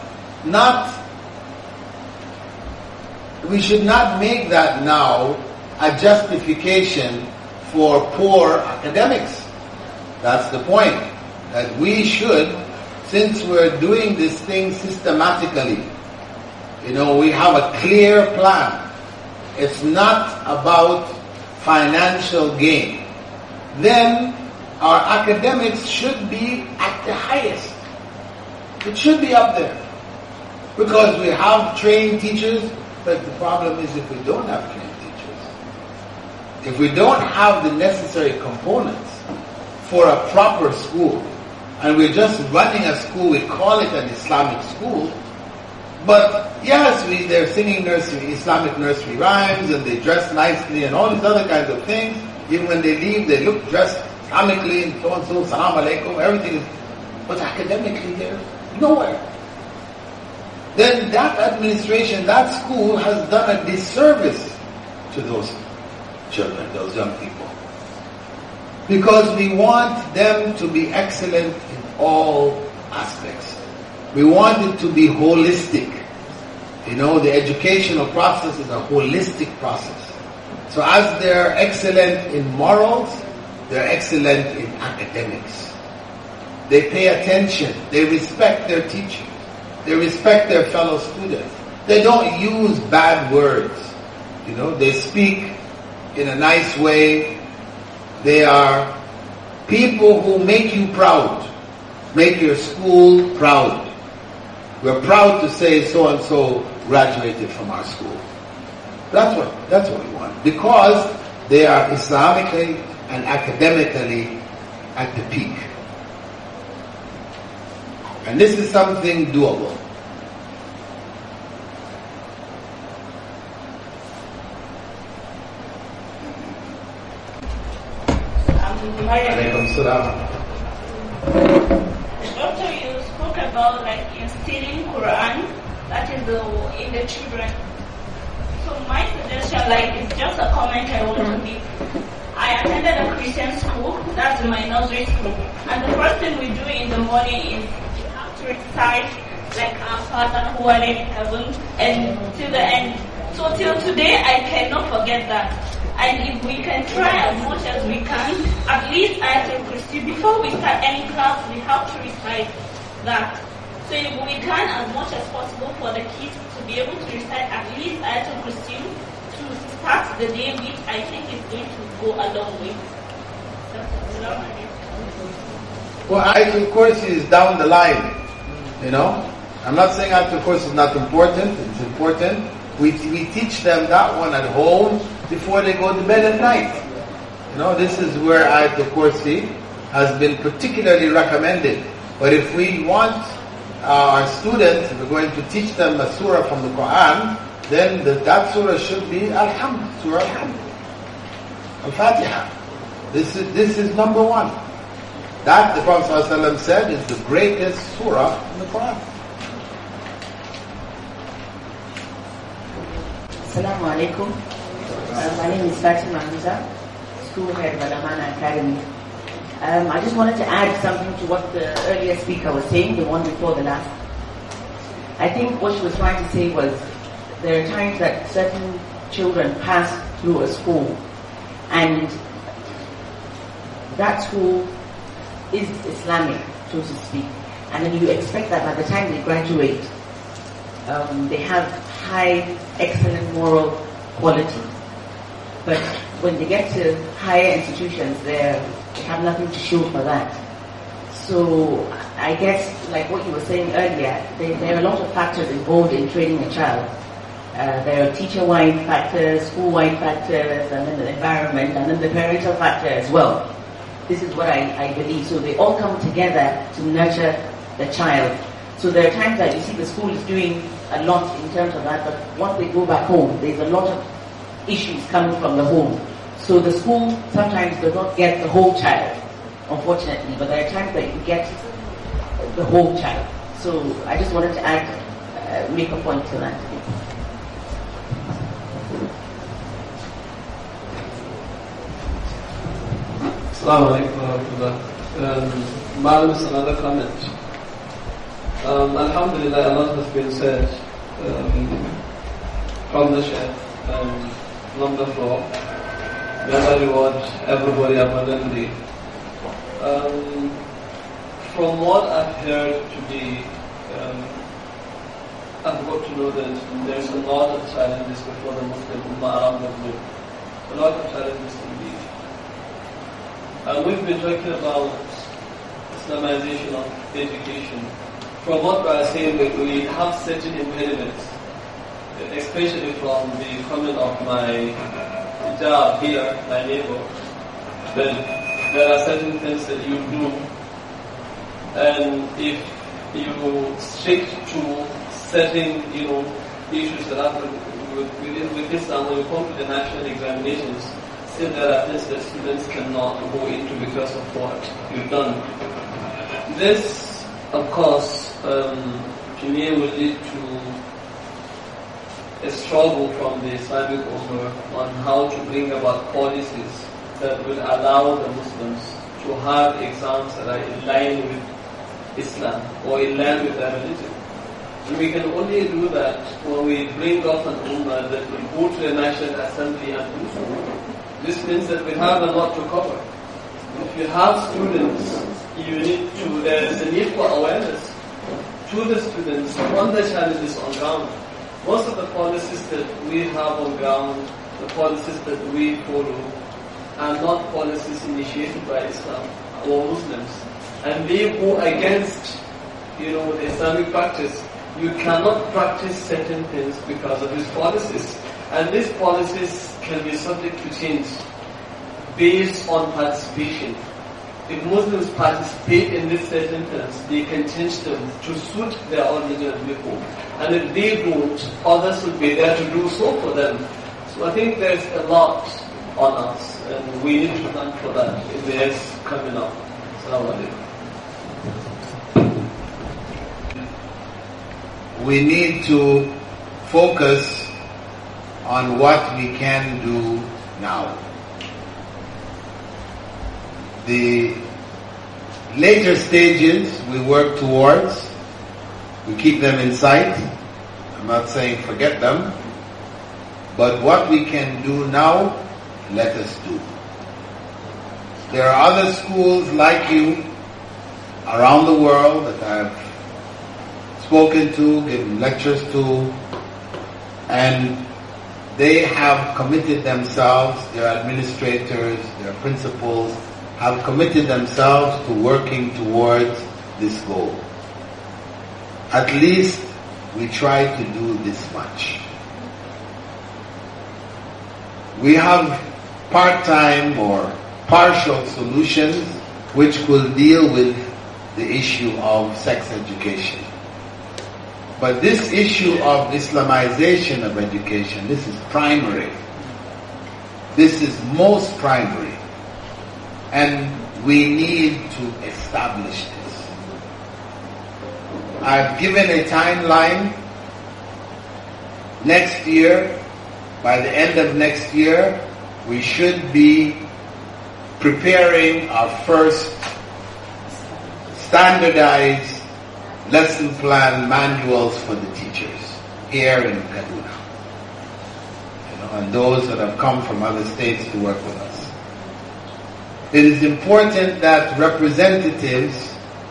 we should not make that now a justification for poor academics. That's the point. That we should, since we're doing this thing systematically, you know, we have a clear plan. It's not about financial gain. Then our academics should be at the highest. It should be up there. Because we have trained teachers, but the problem is if we don't have trained teachers, if we don't have the necessary components for a proper school, and we're just running a school, we call it an Islamic school, but yes, they're singing Islamic nursery rhymes, and they dress nicely, and all these other kinds of things. Even when they leave, they look dressed Islamically, and so, salam alaikum, everything is, but academically they're nowhere. Then that administration, that school has done a disservice to those children, those young people. Because we want them to be excellent in all aspects. We want it to be holistic. You know, the educational process is a holistic process. So as they're excellent in morals, they're excellent in academics. They pay attention. They respect their teachers. They respect their fellow students. They don't use bad words. You know, they speak in a nice way. They are people who make you proud. Make your school proud. We're proud to say so-and-so graduated from our school. That's what we want. Because they are Islamically and academically at the peak. And this is something doable. Doctor, you spoke about like instilling Quran, that is in the children. So my suggestion, like, it's just a comment I want to make. I attended a Christian school, that's my nursery school, and the first thing we do in the morning is you have to recite like our Father who are in heaven, and till the end. So till today I cannot forget that. And if we can try as much as we can, at least Ayatul Kursi, before we start any class, we have to recite that. So if we can, as much as possible, for the kids to be able to recite at least Ayatul Kursi to start the day, which I think is going to go a long way. Well, Ayatul Kursi is down the line, you know. I'm not saying Ayatul Kursi is not important. It's important. We teach them that one at home before they go to bed at night. You know, this is where Ayatul Kursi has been particularly recommended. But if we want our students, if we're going to teach them a surah from the Quran, then that surah should be Al-Hamd, Surah Al-Hamd, Al-Fatiha. This is number one. That, the Prophet ﷺ said, is the greatest surah in the Quran. Assalamu alaikum. My name is Fatima Hamza, school head of Al-Amana Academy. I just wanted to add something to what the earlier speaker was saying, the one before the last. I think what she was trying to say was there are times that certain children pass through a school and that school is Islamic, so to speak. And then you expect that by the time they graduate, they have high, excellent moral quality. But when they get to higher institutions, they have nothing to show for that. So I guess, like what you were saying earlier, there are a lot of factors involved in training a child. There are teacher-wide factors, school-wide factors, and then the environment, and then the parental factor as well. This is what I believe. So they all come together to nurture the child. So there are times that you see the school is doing a lot in terms of that, but once they go back home, there's a lot of issues coming from the home. So the school sometimes does not get the whole child, unfortunately, but there are times that you get the whole child. So I just wanted to make a point to that. Assalamu alaikum wa rahmatullah. Madam, is another comment. Alhamdulillah, a lot has been said from the Sheikh and from the floor. May Allah reward everybody abundantly. From what I've heard today, I've got to know that there's a lot of challenges before the Muslim Ummah around the globe. A lot of challenges indeed. We've been talking about Islamization of education. From what we are saying, we have certain impediments, especially from the comment of my job here, my neighbor, that there are certain things that you do, and if you stick to certain, issues that happen with Islam, when you come to the national examinations, still there are things that students cannot go into because of what you've done. This, of course, to me will lead to a struggle from the Islamic Ummah on how to bring about policies that will allow the Muslims to have exams that are in line with Islam or in line with their religion. And we can only do that when we bring up an Ummah that will go to the National Assembly and do so. This means that we have a lot to cover. If you have students, there's a need for awareness to the students on the challenges on ground. Most of the policies that we have on ground, the policies that we follow, are not policies initiated by Islam or Muslims. And they go against, the Islamic practice. You cannot practice certain things because of these policies. And these policies can be subject to change based on participation. If Muslims participate in these certain things, they can change them to suit their own religious people. And if they don't, others will be there to do so for them. So I think there's a lot on us, and we need to plan for that in the years coming up. Assalamu alaikum. We need to focus on what we can do now. The later stages we work towards, we keep them in sight. I'm not saying forget them, but what we can do now, let us do. There are other schools like you around the world that I've spoken to, given lectures to, and they have committed themselves, their administrators, their principals, have committed themselves to working towards this goal. At least we try to do this much. We have part-time or partial solutions which will deal with the issue of sex education. But this issue of Islamization of education, this is primary. This is most primary. And we need to establish this. I've given a timeline. Next year, by the end of next year, we should be preparing our first standardized lesson plan manuals for the teachers here in Kaduna. And those that have come from other states to work with us. it is important that representatives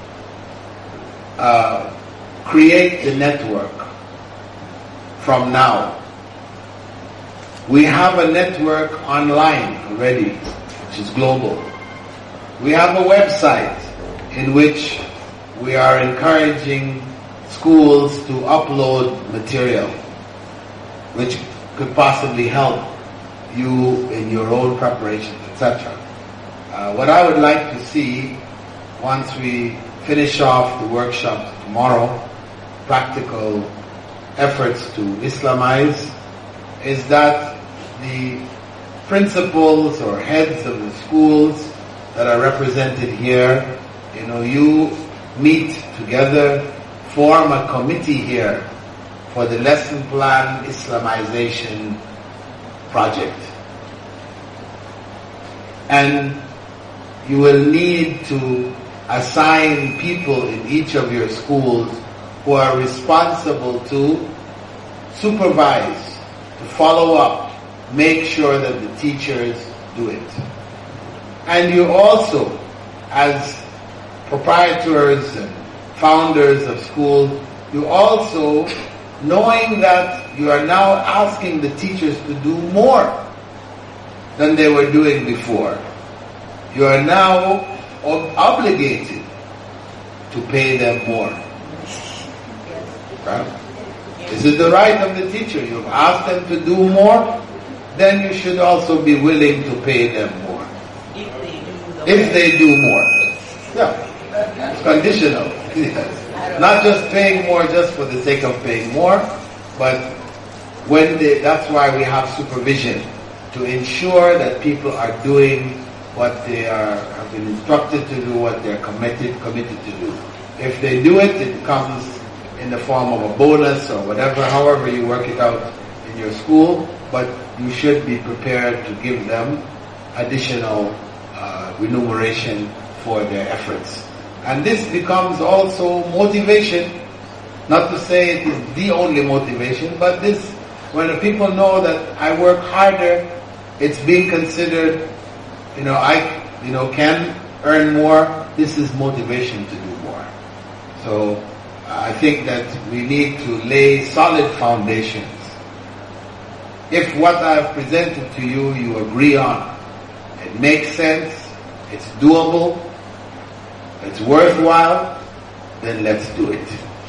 create the network from now. We have a network online already, which is global. We have a website in which we are encouraging schools to upload material which could possibly help you in your own preparations, etc. What I would like to see once we finish off the workshop tomorrow, practical efforts to Islamize, is that the principals or heads of the schools that are represented here, you meet together, form a committee here for the lesson plan Islamization project. And you will need to assign people in each of your schools who are responsible to supervise, to follow up, make sure that the teachers do it. And you also, as proprietors and founders of schools, you also, knowing that you are now asking the teachers to do more than they were doing before, you are now obligated to pay them more. Right? This is the right of the teacher. You've asked them to do more, then you should also be willing to pay them more. If they do more. Yeah. It's conditional. Not just paying more just for the sake of paying more, but that's why we have supervision, to ensure that people are doing what they have been instructed to do, what they're committed to do. If they do it, it comes in the form of a bonus or whatever, however you work it out in your school, but you should be prepared to give them additional remuneration for their efforts. And this becomes also motivation, not to say it is the only motivation, but this, when the people know that I work harder, it's being considered, I can earn more, this is motivation to do more. So I think that we need to lay solid foundations. If what I have presented to you, you agree on, it makes sense, it's doable, it's worthwhile, then let's do it.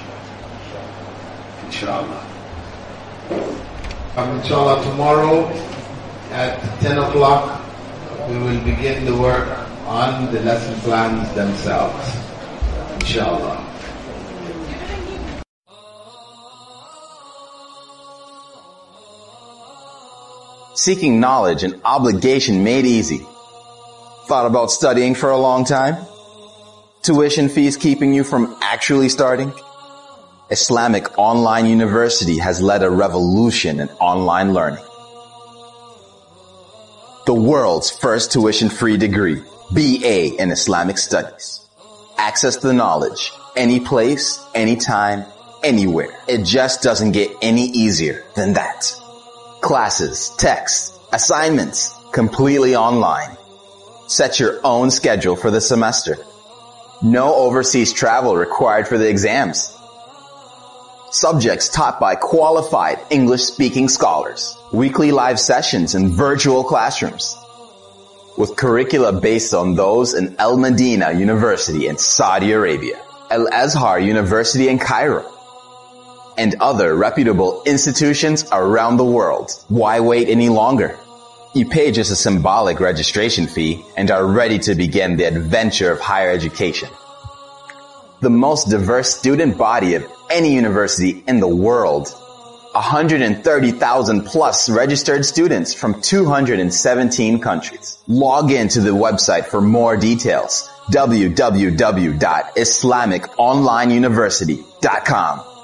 Inshallah. Inshallah, tomorrow at 10 o'clock, we will begin the work on the lesson plans themselves. Inshallah. Seeking knowledge, an obligation made easy. Thought about studying for a long time? Tuition fees keeping you from actually starting? Islamic Online University has led a revolution in online learning. The world's first tuition-free degree, BA in Islamic Studies. Access the knowledge, any place, anytime, anywhere. It just doesn't get any easier than that. Classes, texts, assignments, completely online. Set your own schedule for the semester. No overseas travel required for the exams. Subjects taught by qualified English-speaking scholars. Weekly live sessions and virtual classrooms. With curricula based on those in Al Medina University in Saudi Arabia, Al Azhar University in Cairo, and other reputable institutions around the world. Why wait any longer? You pay just a symbolic registration fee and are ready to begin the adventure of higher education. The most diverse student body of any university in the world. 130,000 plus registered students from 217 countries. Log in to the website for more details. www.islamiconlineuniversity.com